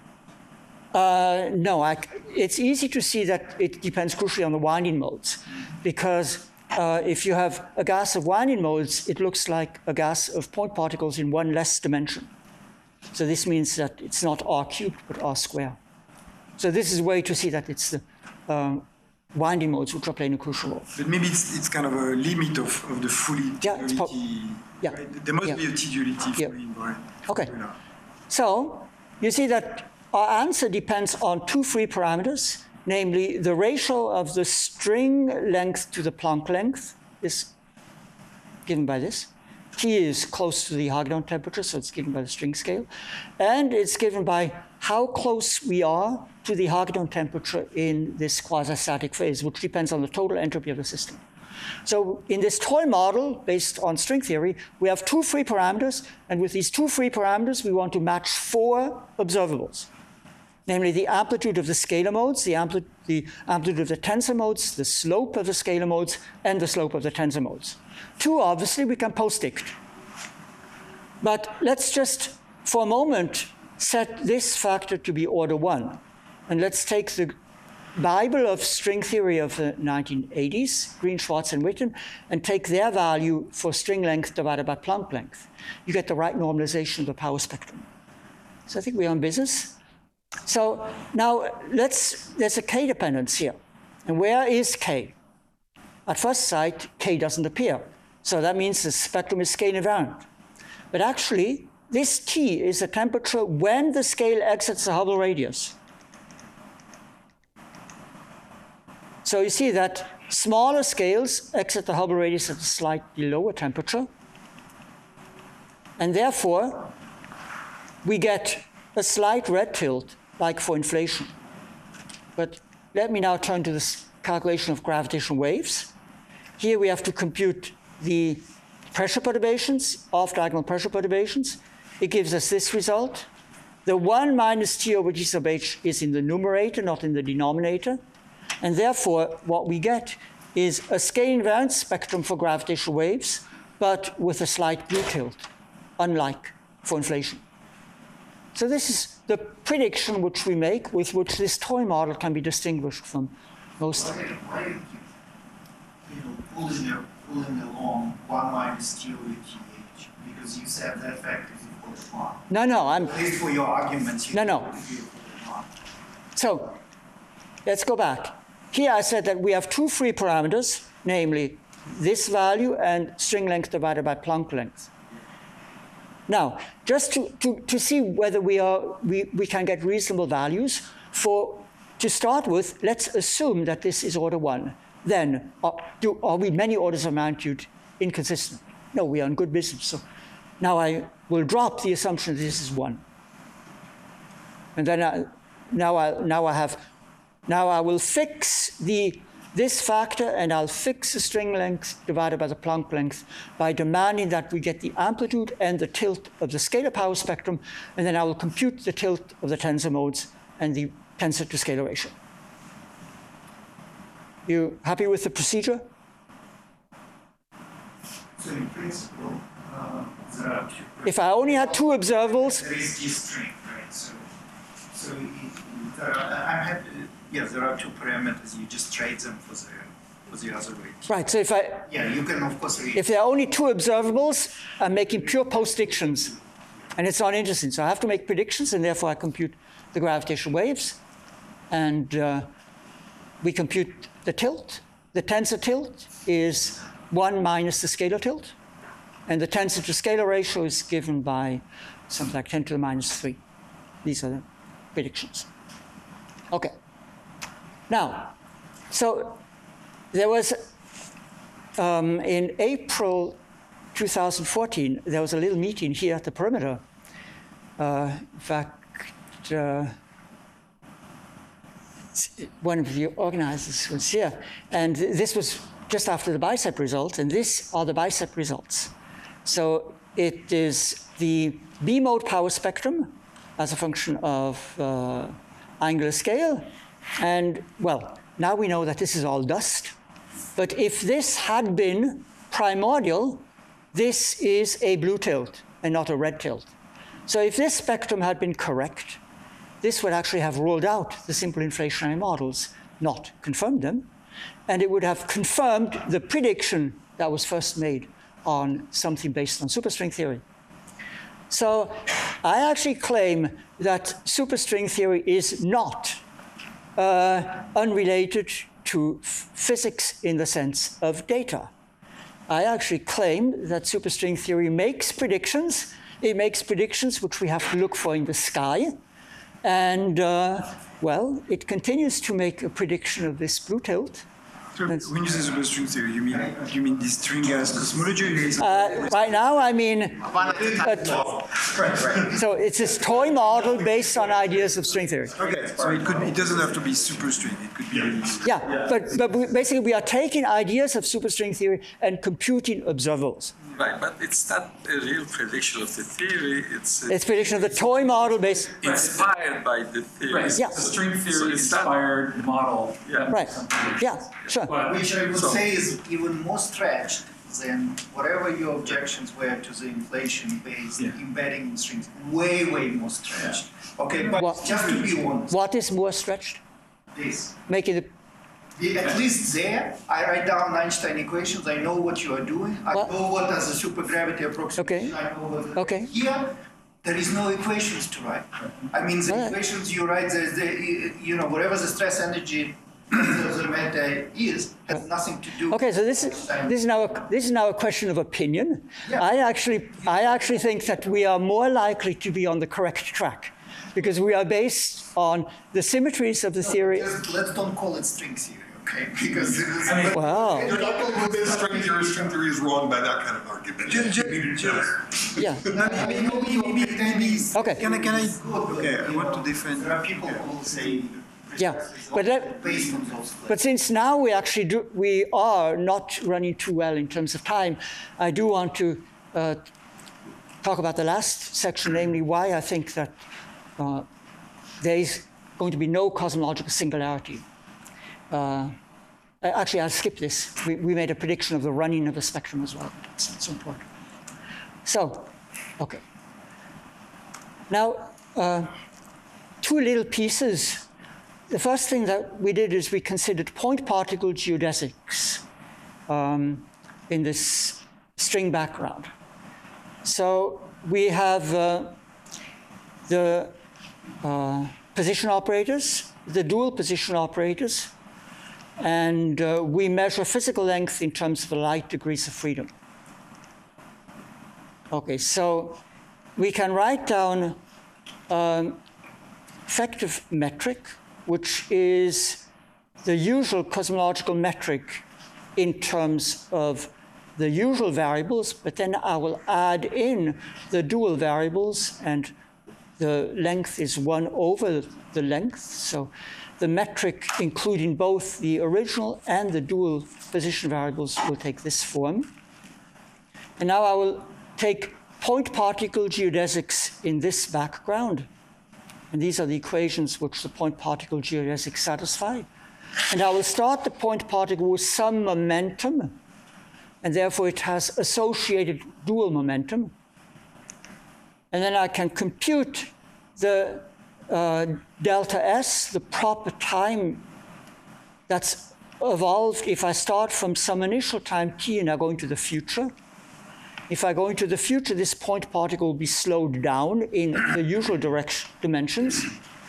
Uh, no, I, it's easy to see that it depends crucially on the winding modes, because uh, if you have a gas of winding modes, it looks like a gas of point particles in one less dimension. So this means that it's not R cubed, but R square. So this is a way to see that it's the uh, winding modes which are playing a crucial role. but maybe it's, it's kind of a limit of, of the fully Yeah, it's prob- T-duality. yeah, Right? There must yeah. be a T-duality Yeah. fully invariant. Okay. formula. So you see that our answer depends on two free parameters, namely the ratio of the string length to the Planck length is given by this. T is close to the Hagedorn temperature, so it's given by the string scale. And it's given by how close we are to the Hagedorn temperature in this quasi-static phase, which depends on the total entropy of the system. So in this toy model, based on string theory, we have two free parameters, and with these two free parameters, we want to match four observables, namely the amplitude of the scalar modes, the, ampli the amplitude of the tensor modes, the slope of the scalar modes, and the slope of the tensor modes. Two, obviously, we can post-dict. But let's just, for a moment, set this factor to be order one. And let's take the Bible of string theory of the nineteen eighties, Green, Schwarz, and Witten, and take their value for string length divided by Planck length. You get the right normalization of the power spectrum. So I think we're on business. So now let's, there's a K dependence here. And where is K? At first sight, K doesn't appear. So that means the spectrum is scale invariant. But actually, this T is the temperature when the scale exits the Hubble radius. So you see that smaller scales exit the Hubble radius at a slightly lower temperature. And therefore, we get a slight red tilt, like for inflation. But let me now turn to this calculation of gravitational waves. Here we have to compute the pressure perturbations, off-diagonal pressure perturbations. It gives us this result. The one minus T over G sub H is in the numerator, not in the denominator. And therefore, what we get is a scale invariant spectrum for gravitational waves, but with a slight blue tilt, unlike for inflation. So this is the prediction which we make, with which this toy model can be distinguished from most. Why, why do you keep, you know, pulling, your, pulling along one minus T over T H? Because you said that factor is equal to one. No, no, I'm... At least for your arguments, you No, no. equal to one. So let's go back. Here I said that we have two free parameters, namely this value and string length divided by Planck length. Now, just to, to, to see whether we, are, we, we can get reasonable values, for, to start with, let's assume that this is order one. Then, are, do, are we many orders of magnitude inconsistent? No, we are in good business. So now I will drop the assumption that this is one. And then I, now, I, now I have Now I will fix the, this factor, and I'll fix the string length divided by the Planck length by demanding that we get the amplitude and the tilt of the scalar power spectrum, and then I will compute the tilt of the tensor modes and the tensor to scalar ratio. You happy with the procedure? So in principle, uh, there are two. If I only had two observables, There is this string, right? So, so it, there are, I'm happy. Yeah, there are two parameters. You just trade them for the for the other way. right, so if I, Yeah, you can of course read. if there are only two observables, I'm making pure postdictions, and it's not interesting. So I have to make predictions, and therefore I compute the gravitational waves, and uh, we compute the tilt. The tensor tilt is one minus the scalar tilt, and the tensor to scalar ratio is given by something like ten to the minus three. These are the predictions. Okay. Now, so there was, um, in April two thousand fourteen, there was a little meeting here at the perimeter. Uh, in fact, uh, one of the organizers was here, and this was just after the BICEP results, and these are the BICEP results. So it is the B-mode power spectrum as a function of uh, angular scale. And, well, now we know that this is all dust. But if this had been primordial, this is a blue tilt and not a red tilt. So if this spectrum had been correct, this would actually have ruled out the simple inflationary models, not confirmed them. And it would have confirmed the prediction that was first made on something based on superstring theory. So I actually claim that superstring theory is not Uh, unrelated to physics in the sense of data. I actually claim that superstring theory makes predictions. It makes predictions which we have to look for in the sky. And, uh, well, it continues to make a prediction of this blue tilt. So when you say superstring theory, you mean you mean this string gas cosmology? Uh, right now, I mean, One at a time. uh, so it's this toy model based on ideas of string theory. Okay, so it could it doesn't have to be superstring. It could be really. Yeah, but, but we, basically we are taking ideas of superstring theory and computing observables. Right, but it's not a real prediction of the theory. It's, uh, It's prediction of the toy model based. inspired by the theory. Right, Yeah. it's a string So theory it's not- inspired model. Yeah. Right. Yeah, sure. But Which I would So- say is even more stretched than whatever your objections were to the inflation-based Yeah. embedding strings. Way, way more stretched. Okay, but What- just to be honest, What is more stretched? this. Making it, The- At least there, I write down Einstein equations, I know what you are doing, I What? know what is a supergravity approximation, I know what. the- Okay. Here, there is no equations to write. I mean, the Right. equations you write, there's the, you know, whatever the stress energy, the matter is has nothing to do. Okay, so this is this is now a, this is now a question of opinion. Yeah. I actually I actually think that we are more likely to be on the correct track, because we are based on the symmetries of the theory. Just let's don't call it string theory, okay? Because it's, I mean, Wow. You're not going to convince string theory, string theory is wrong by that kind of argument. Ju- ju- just- Yeah. No, maybe, maybe, maybe, maybe. Okay. Can I, can I, okay, I want to defend. there are people who will say Yeah, but let, based on those. but since now we actually do, we are not running too well in terms of time, I do want to uh, talk about the last section, namely why I think that uh, there is going to be no cosmological singularity. Uh, actually, I'll skip this. We, we made a prediction of the running of the spectrum as well. That's not so important. So, okay. Now, uh, two little pieces. The first thing that we did is we considered point particle geodesics um, in this string background. So we have uh, the uh, position operators, the dual position operators, and uh, we measure physical length in terms of the light degrees of freedom. Okay, so we can write down um, effective metric, which is the usual cosmological metric in terms of the usual variables, but then I will add in the dual variables, and the length is one over the length. So the metric, including both the original and the dual position variables, will take this form. And now I will take point particle geodesics in this background. And these are the equations which the point particle geodesics satisfy. And I will start the point particle with some momentum, and therefore it has associated dual momentum. And then I can compute the uh, delta S, the proper time that's evolved if I start from some initial time t and I go into the future. If I go into the future, this point particle will be slowed down in the usual direction, dimensions.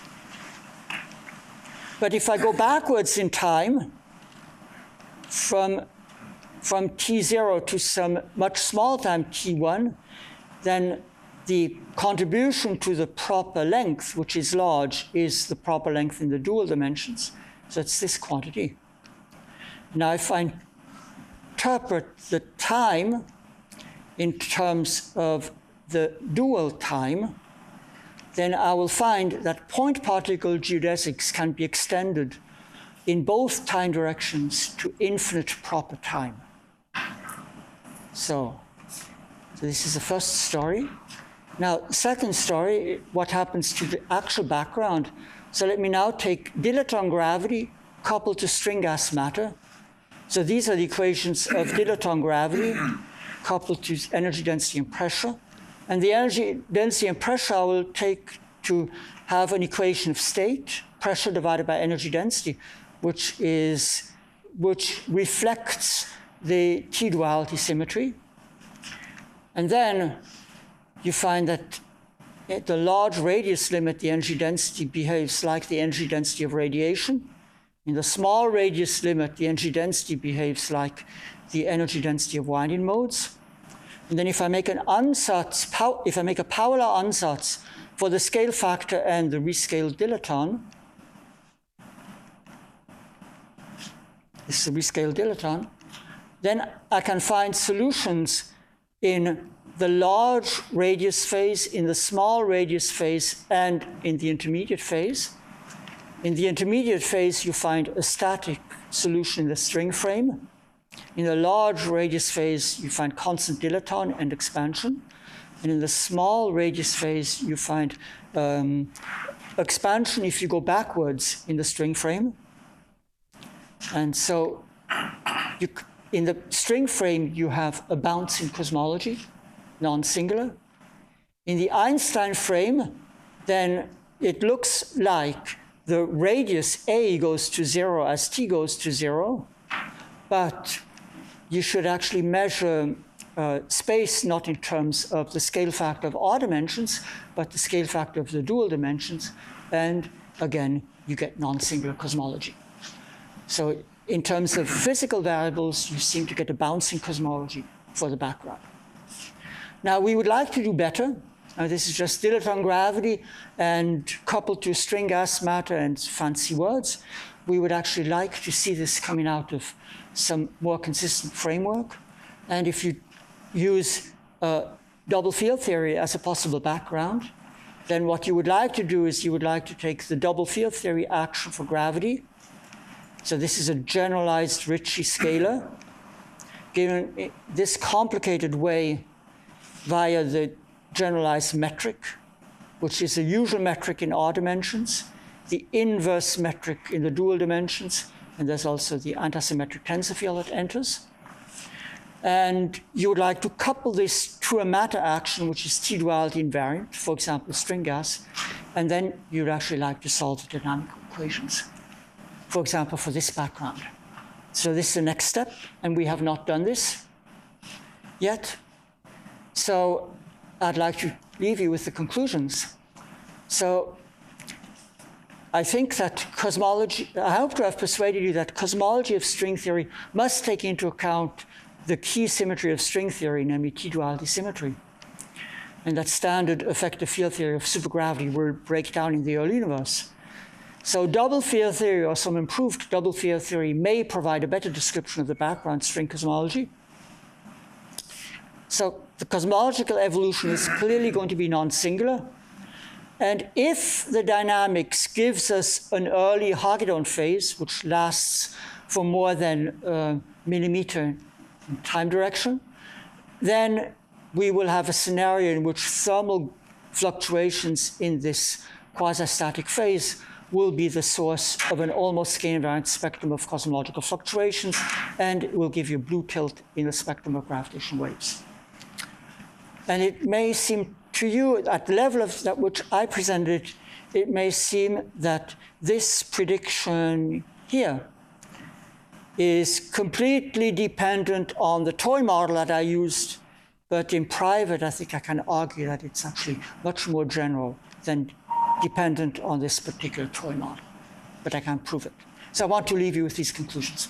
But if I go backwards in time, from, from t zero to some much smaller time, t one, then the contribution to the proper length, which is large, is the proper length in the dual dimensions. So it's this quantity. Now if I interpret the time in terms of the dual time, then I will find that point particle geodesics can be extended in both time directions to infinite proper time. So, so this is the first story. Now, second story, what happens to the actual background. So let me now take dilaton gravity coupled to string gas matter. So these are the equations of dilaton gravity coupled to energy density and pressure. And the energy density and pressure I will take to have an equation of state, pressure divided by energy density, which is which reflects the T-duality symmetry. And then you find that at the large radius limit, the energy density behaves like the energy density of radiation. In the small radius limit, the energy density behaves like the energy density of winding modes. And then if I make an ansatz, if I make a Paula ansatz for the scale factor and the rescaled dilaton, this is the rescaled dilaton, then I can find solutions in the large radius phase, in the small radius phase, and in the intermediate phase. In the intermediate phase, you find a static solution in the string frame. In the large radius phase, you find constant dilaton and expansion. And in the small radius phase, you find um, expansion if you go backwards in the string frame. And so you, in the string frame, you have a bounce in cosmology, non-singular. In the Einstein frame, then it looks like the radius A goes to zero as T goes to zero, but you should actually measure uh, space not in terms of the scale factor of R dimensions, but the scale factor of the dual dimensions, and again, you get non-singular cosmology. So in terms of physical variables, you seem to get a bouncing cosmology for the background. Now, we would like to do better. Now, this is just dilettante gravity and coupled to string gas matter and fancy words. We would actually like to see this coming out of some more consistent framework. And if you use uh, double field theory as a possible background, then what you would like to do is you would like to take the double field theory action for gravity. So this is a generalized Ricci scalar, given this complicated way via the generalized metric, which is a usual metric in R dimensions, the inverse metric in the dual dimensions, and there's also the antisymmetric tensor field that enters. And you would like to couple this to a matter action, which is T-duality invariant, for example, string gas, and then you'd actually like to solve the dynamical equations, for example, for this background. So this is the next step, and we have not done this yet. So I'd like to leave you with the conclusions. So I think that cosmology, I hope to have persuaded you that cosmology of string theory must take into account the key symmetry of string theory, namely T-duality symmetry. And that standard effective field theory of supergravity will break down in the early universe. So double field theory, or some improved double field theory, may provide a better description of the background string cosmology. So the cosmological evolution is clearly going to be non-singular. And if the dynamics gives us an early Hagedorn phase, which lasts for more than a millimeter in time direction, then we will have a scenario in which thermal fluctuations in this quasi-static phase will be the source of an almost scale-invariant spectrum of cosmological fluctuations, and it will give you blue tilt in the spectrum of gravitational waves. And it may seem to you, at the level of that which I presented, it may seem that this prediction here is completely dependent on the toy model that I used, but in private, I think I can argue that it's actually much more general than dependent on this particular toy model, but I can't prove it. So I want to leave you with these conclusions.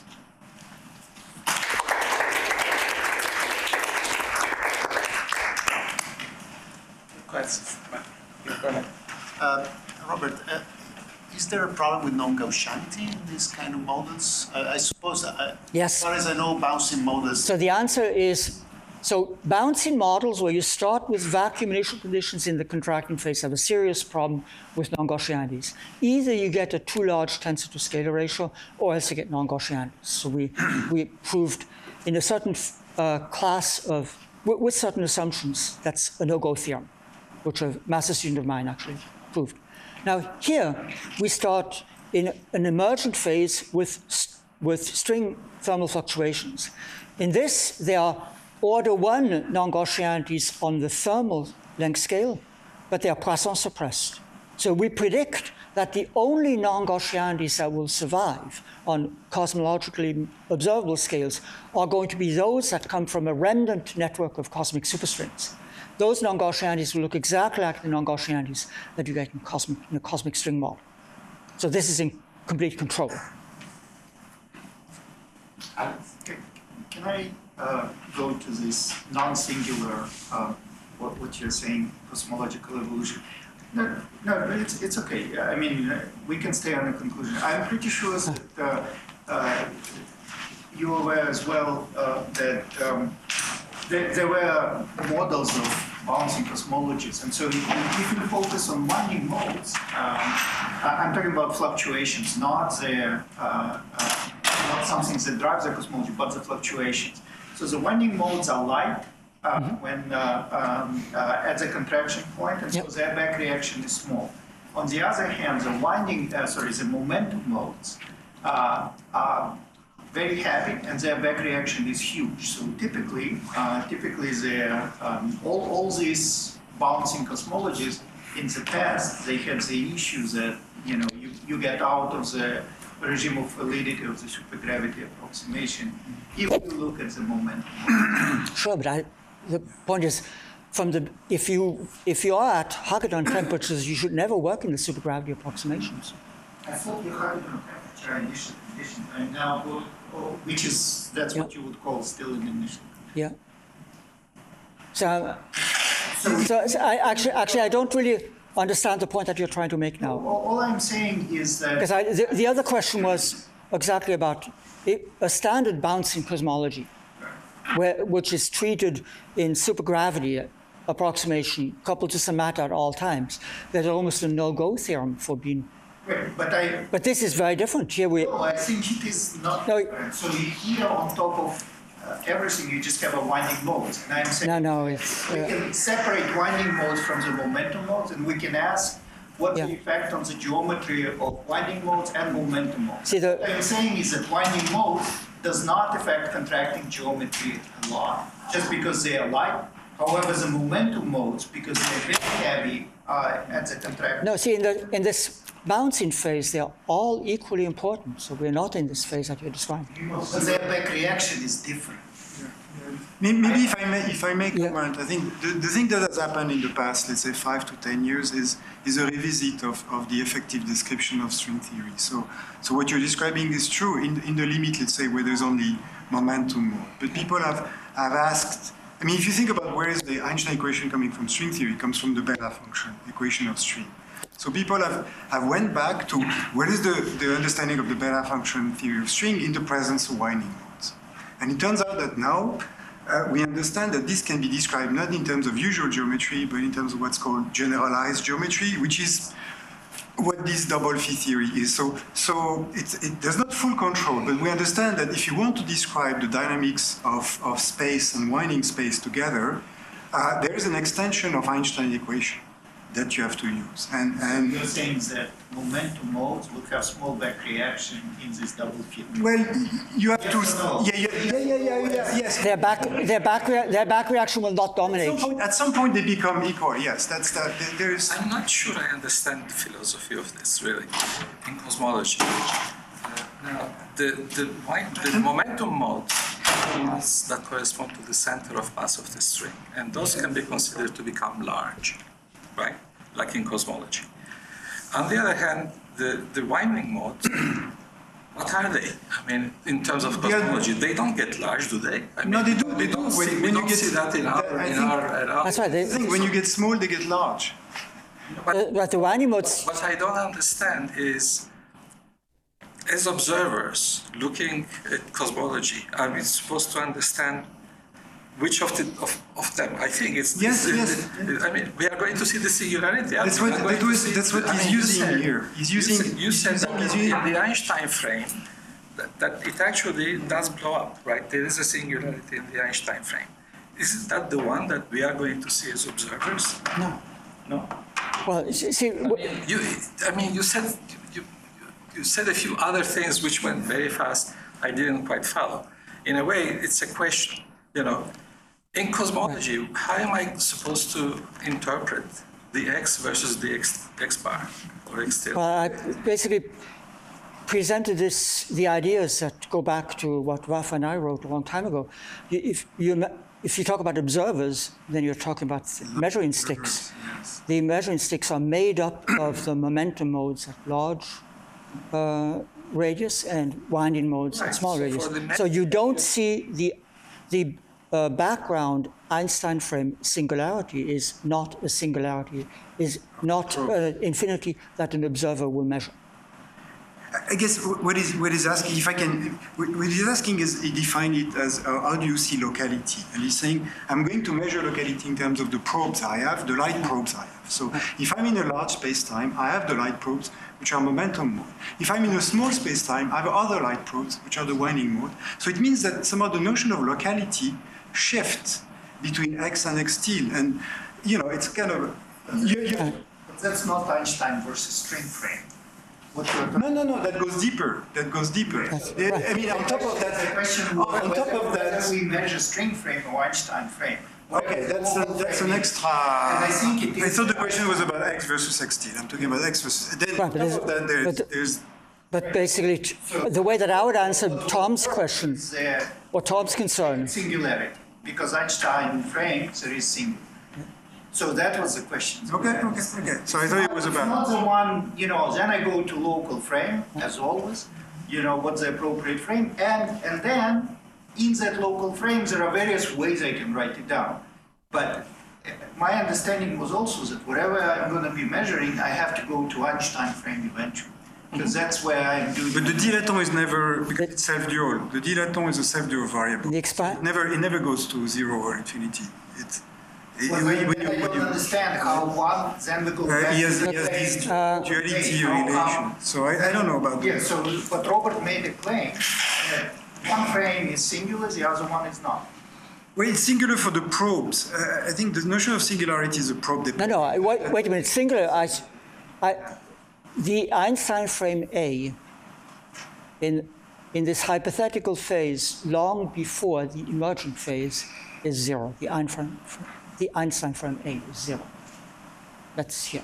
Questions? Go ahead. Uh, Robert, uh, is there a problem with non-Gaussianity in these kind of models? Uh, I suppose, uh, yes. As far as I know, bouncing models. So the answer is, so bouncing models where you start with vacuum initial conditions in the contracting phase have a serious problem with non-Gaussianities. Either you get a too large tensor to scalar ratio, or else you get non-Gaussianities. So we, we proved in a certain uh, class of, with, with certain assumptions, that's a no-go theorem, which a master student of mine actually proved. Now here, we start in an emergent phase with, with string thermal fluctuations. In this, there are order one non-Gaussianities on the thermal length scale, but they are Poisson suppressed. So we predict that the only non-Gaussianities that will survive on cosmologically observable scales are going to be those that come from a remnant network of cosmic superstrings. Those non-Gaussianities will look exactly like the non-Gaussianities that you get in, cosmic, in a cosmic string model. So this is in complete control. Uh, can, can I uh, go to this non-singular, uh, what, what you're saying, cosmological evolution? No, no, it's, it's okay. I mean, uh, we can stay on the conclusion. I'm pretty sure that uh, uh, you're aware as well uh, that um, there, there were models of bouncing cosmologies, and so if, if you focus on winding modes, um, I'm talking about fluctuations, not the uh, uh, not something that drives the cosmology, but the fluctuations. So the winding modes are light uh, mm-hmm. when uh, um, uh, at the contraction point, and yep. so their back reaction is small. On the other hand, the winding, uh, sorry, the momentum modes uh, are very heavy, and their back reaction is huge. So typically, uh, typically, um, all all these bouncing cosmologies in the past, they had the issue that you know you, you get out of the regime of validity of the supergravity approximation if you look at the momentum. Sure, but I, the point is, from the if you if you are at Hagedorn temperatures, you should never work in the supergravity approximations. I thought you Hagedorn temperatures. which are initial conditions, and now go, oh, which is, that's what you would call still an initial. Yeah. So, uh, so, so I actually, actually, I don't really understand the point that you're trying to make now. All, all I'm saying is that. Because I, the, the other question was exactly about a, a standard bouncing cosmology, where, which is treated in supergravity approximation coupled to some matter at all times. There's almost a no-go theorem for being. Right, but I. But this is very different. Here we. No, I think it is not. No. Different. So you, here on top of uh, everything, you just have a winding modes, and I'm saying. No, no, it's. We Uh, can separate winding modes from the momentum modes, and we can ask what Yeah. the effect on the geometry of winding modes and momentum modes. See, the- what I'm saying is that winding mode does not affect contracting geometry a lot, just because they are light. However, the momentum modes, because they're very heavy, uh, at the contraction. No, see, in, the, in this bouncing phase, they are all equally important. So we're not in this phase that you're describing. But their back reaction is different. May- Maybe if I may, if I may Yeah. comment, I think the, the thing that has happened in the past, let's say five to ten years, is is a revisit of, of the effective description of string theory. So, so what you're describing is true in in the limit, let's say, where there's only momentum mode. But people have have asked. I mean, if you think about where is the Einstein equation coming from, string theory, it comes from the Bella function, equation of string. So people have, have went back to what is the, the understanding of the Bella function theory of string in the presence of winding modes. And it turns out that now uh, we understand that this can be described not in terms of usual geometry, but in terms of what's called generalized geometry, which is what this double phi theory is. So, so it's, it, there's not full control, but we understand that if you want to describe the dynamics of, of space and winding space together, uh, there is an extension of Einstein equation that you have to use. And, and You're saying that momentum modes will have small back reaction in this double phi. well, you have Yes to, or no? yeah, yeah, yeah, yeah, yeah, yeah, yes. Their back, their back, rea- their back reaction will not At dominate. some point, at some point they become equal. Yes, that's that. there- There is. I'm not sure I understand the philosophy of this really in cosmology. Uh, now, the the, why- the momentum modes that correspond to the center of mass of the string, and those can be considered to become large, right? Like in cosmology. On the other hand, the, the winding modes, what are they? I mean, in terms of They are- cosmology, they don't get large, do they? I mean, No, they do, they do. don't When- see, when we you don't get- see that in our, that- I in think- our, in our That's right. They, I think when you get small, they get large. uh, but the winding modes, What I don't understand is, as observers looking at cosmology, are we supposed to understand which of the of, of them? I think it's. Yes, it's- yes. I mean, we are going to see the singularity. That's We what- are going that to was- see- that's what I he's mean, you using said- here. He's you using- said- You he's said using- that he's in using- the Einstein frame, that, that it actually does blow up, right? There is a singularity in the Einstein frame. Is that the one that we are going to see as observers? no. No. Well, see, see, w- You, I mean, you said you, you, you said a few other things which went very fast. I didn't quite follow. In a way, it's a question. You know, in cosmology, how am I supposed to interpret the x versus the x, x bar or x tilde? well, I basically presented this, the ideas that go back to what Rafa and I wrote a long time ago. You- If you, me- if you talk about observers, then you're talking about measuring sticks. The measuring sticks are made up of the momentum modes at large uh, radius and winding modes at Right, small so radius. for the So you me- don't see the, the uh, background Einstein frame singularity is not a singularity, is not uh, infinity that an observer will measure. I guess what is what is asking, if I can, what he's asking is he defined it as uh, how do you see locality, and he's saying I'm going to measure locality in terms of the probes I have, the light probes I have. So if I'm in a large space-time, I have the light probes which are momentum mode. If I'm in a small space-time, I have other light probes which are the winding mode. So it means that somehow the notion of locality shifts between x and x tilde, and you know it's kind of you, you, But that's not Einstein versus string frame. What you're no no no that goes deeper. That goes deeper. Yeah, I mean on top of The that. question On was on top whether, of that. whether we measure string frame or Einstein frame. Okay, that's a, that's an extra. And I think it I is- thought the question was about x versus x tilde. I'm talking about x versus. Then Right, on but top is- of that, there's, but- there's But basically, t- the way that I would answer Tom's question, Is there or Tom's concern, singularity? Because Einstein frame, there is single. So that was the question. okay, okay, okay. So I thought it was It's about. not the one, you know, then I go to local frame, as always, you know, what's the appropriate frame, and, and then in that local frame, there are various ways I can write it down. But my understanding was also that wherever I'm going to be measuring, I have to go to Einstein frame eventually, because that's where I'm doing. But the dilaton is never, because it's self-dual. The dilaton is a self-dual variable. The expand. It never, it never goes to zero or infinity. It's, it, Well, when, I, when you, I when don't you, understand how one then will go uh, back he has, to he has the this frame. Uh, duality How come- relation. So I, I don't know about Yeah, that. so, but Robert made a claim that one frame is singular, the other one is not. Well, it's singular for the probes. Uh, I think the notion of singularity is a probe No, dependent. no, I- wait, wait a minute. Singular, I, I, the Einstein frame A in, in this hypothetical phase, long before the emergent phase, is zero. The Einstein, the Einstein frame A is zero. That's here.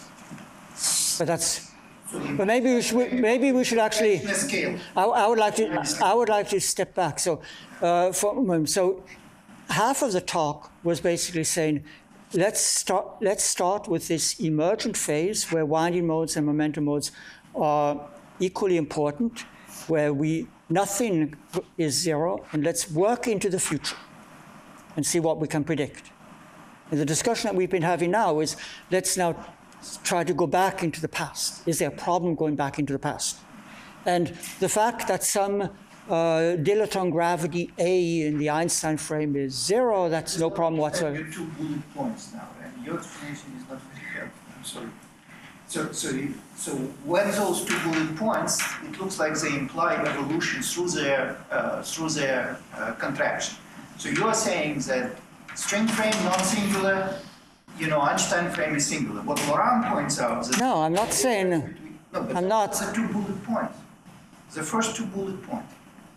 But that's, but maybe we should, maybe we should actually, In a scale. I, I would like to, I would like to step back. So, uh, for a moment, so half of the talk was basically saying, let's start, let's start with this emergent phase where winding modes and momentum modes are equally important, where we, nothing is zero, and let's work into the future and see what we can predict. And the discussion that we've been having now is, let's now try to go back into the past. Is there a problem going back into the past? And the fact that some uh, dilaton gravity A in the Einstein frame is zero, that's no problem whatsoever. Your two bullet points now, and your explanation is not very helpful. I'm sorry. So, so, you, so when those two bullet points, it looks like they imply evolution through their uh, through their uh, contraction. So you are saying that string frame non-singular, you know, Einstein frame is singular. What Moran points out is that No, I'm not saying, no, but I'm not. the two bullet points, the first two bullet points.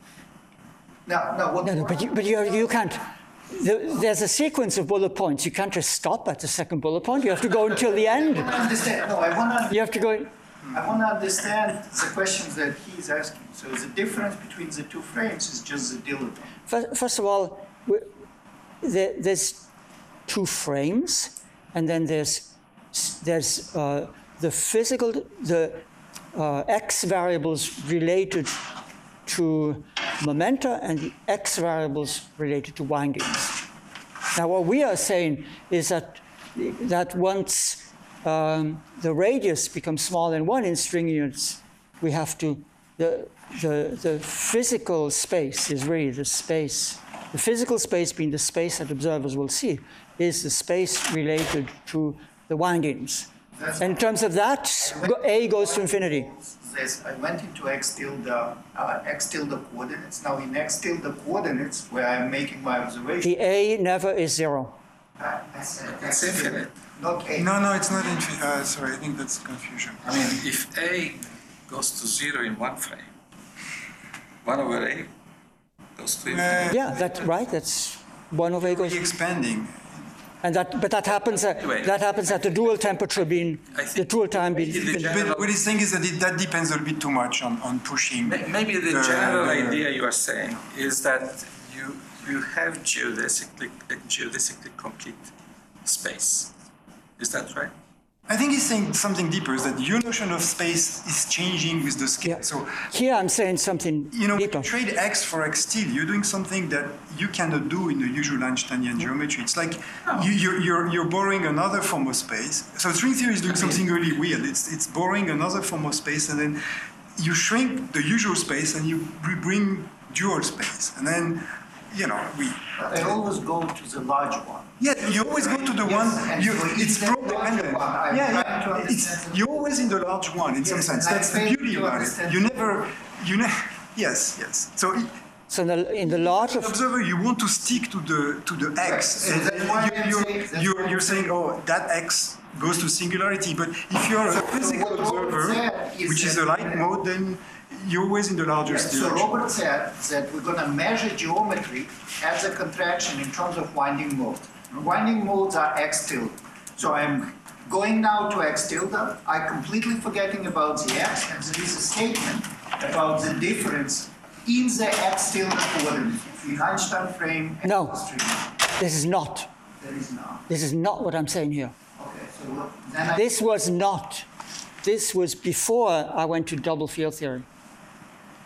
Now, now what? no, no, but you, but you, you can't, the, there's a sequence of bullet points. You can't just stop at the second bullet point. You have to go until the end. I want to understand. No, I want to. You have to go, I want to understand the questions that he's asking. So the difference between the two frames is just the dilaton. First, first of all, we, there, there's two frames, and then there's there's uh, the physical, the uh, x variables related to momenta and the x variables related to windings. Now, what we are saying is that that once um, the radius becomes smaller than one in string units, we have to the the the physical space is really the space. The physical space being the space that observers will see is the space related to the windings. And in terms of that, A goes to infinity. This, I went into x tilde, uh, x tilde coordinates. Now in x tilde coordinates, where I'm making my observation, The A never is zero. uh, I said It's x tilde, infinite. not a. No, no, it's not infinite. Uh, sorry, I think that's confusion. I mean, if A goes to zero in one frame, one over A goes to infinity. Yeah, that's right. That's one over A goes. Expanding. And that, but that happens. At, that happens at the dual temperature being I think the dual time being. maybe the infinite. general- But what he's saying is that it, that depends a little bit too much on, on pushing. May- Maybe the uh, general the- idea you are saying is that you you have geodesically a geodesically complete space. Is that right? I think he's saying something deeper, is that your notion of space is changing with the scale. Yeah. So, Here I'm saying something you know, when deeper. you trade X for X tilde, you're doing something that you cannot do in the usual Einsteinian geometry. It's like you, you're, you're, you're borrowing another form of space. So string theory is doing something really weird. It's, it's borrowing another form of space, and then you shrink the usual space and you re- bring dual space. And then, you know, we... I always go to the large one. Yeah, you always go to the Yes, one, and you, so it's in that probe dependent. larger one, I'm Yeah, trying to yeah, it's, understand the- you're always in the large one in some Yes, sense. and I That's the fail beauty to about it. understand You the- never, you never, yes, yes. So it- So in the, in the larger, observer, you want to stick to the to the X. So And that's why you- I'm you're, saying- that's you're, why I'm you're saying, oh, that X goes to singularity. But if you're a physical what Robert observer, said is which is that- a light mode, then you're always in the largest So direction. Robert said that we're going to measure geometry as a contraction in terms of winding modes. Winding modes are x tilde. So I'm going now to x tilde. I'm completely forgetting about the x, and there is a statement about the difference in the x tilde coordinates between Einstein frame and No. string. this is not. There is not. This is not what I'm saying here. Okay, so look, then I. This was not. This was before I went to double field theory.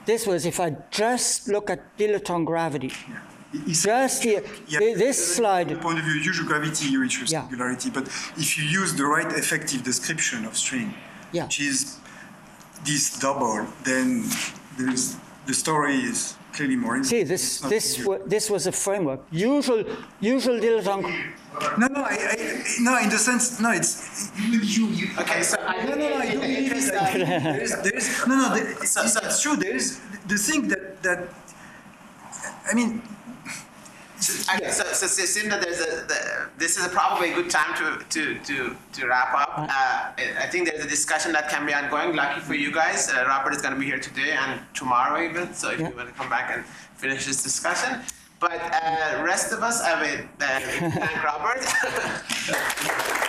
this was if I just look at dilettante gravity. It's- Just the, Yeah, thi- this From slide, the point of view of usual gravity, you reach your Yeah. singularity. But if you use the right effective description of string, Yeah. which is this double, then there's, the story is clearly more see, interesting. this, It's not this, usual. wa- this was a framework. Usual, usual dilettante, No, no, I, I, no, in the sense, no, it's, you, you, you Okay, so I no, no, no, I don't believe it. I think There's, there's, no, no, there, it's, So- so- it's true. There's the thing that, that, I mean, Okay, so, so, so it seems that there's a, the, this is a probably a good time to, to, to, to wrap up. Uh, I I think there's a discussion that can be ongoing. Lucky for you guys, uh, Robert is going to be here today and tomorrow even. So if Yeah. you want to come back and finish this discussion. But uh, rest of us, I will uh, thank Robert.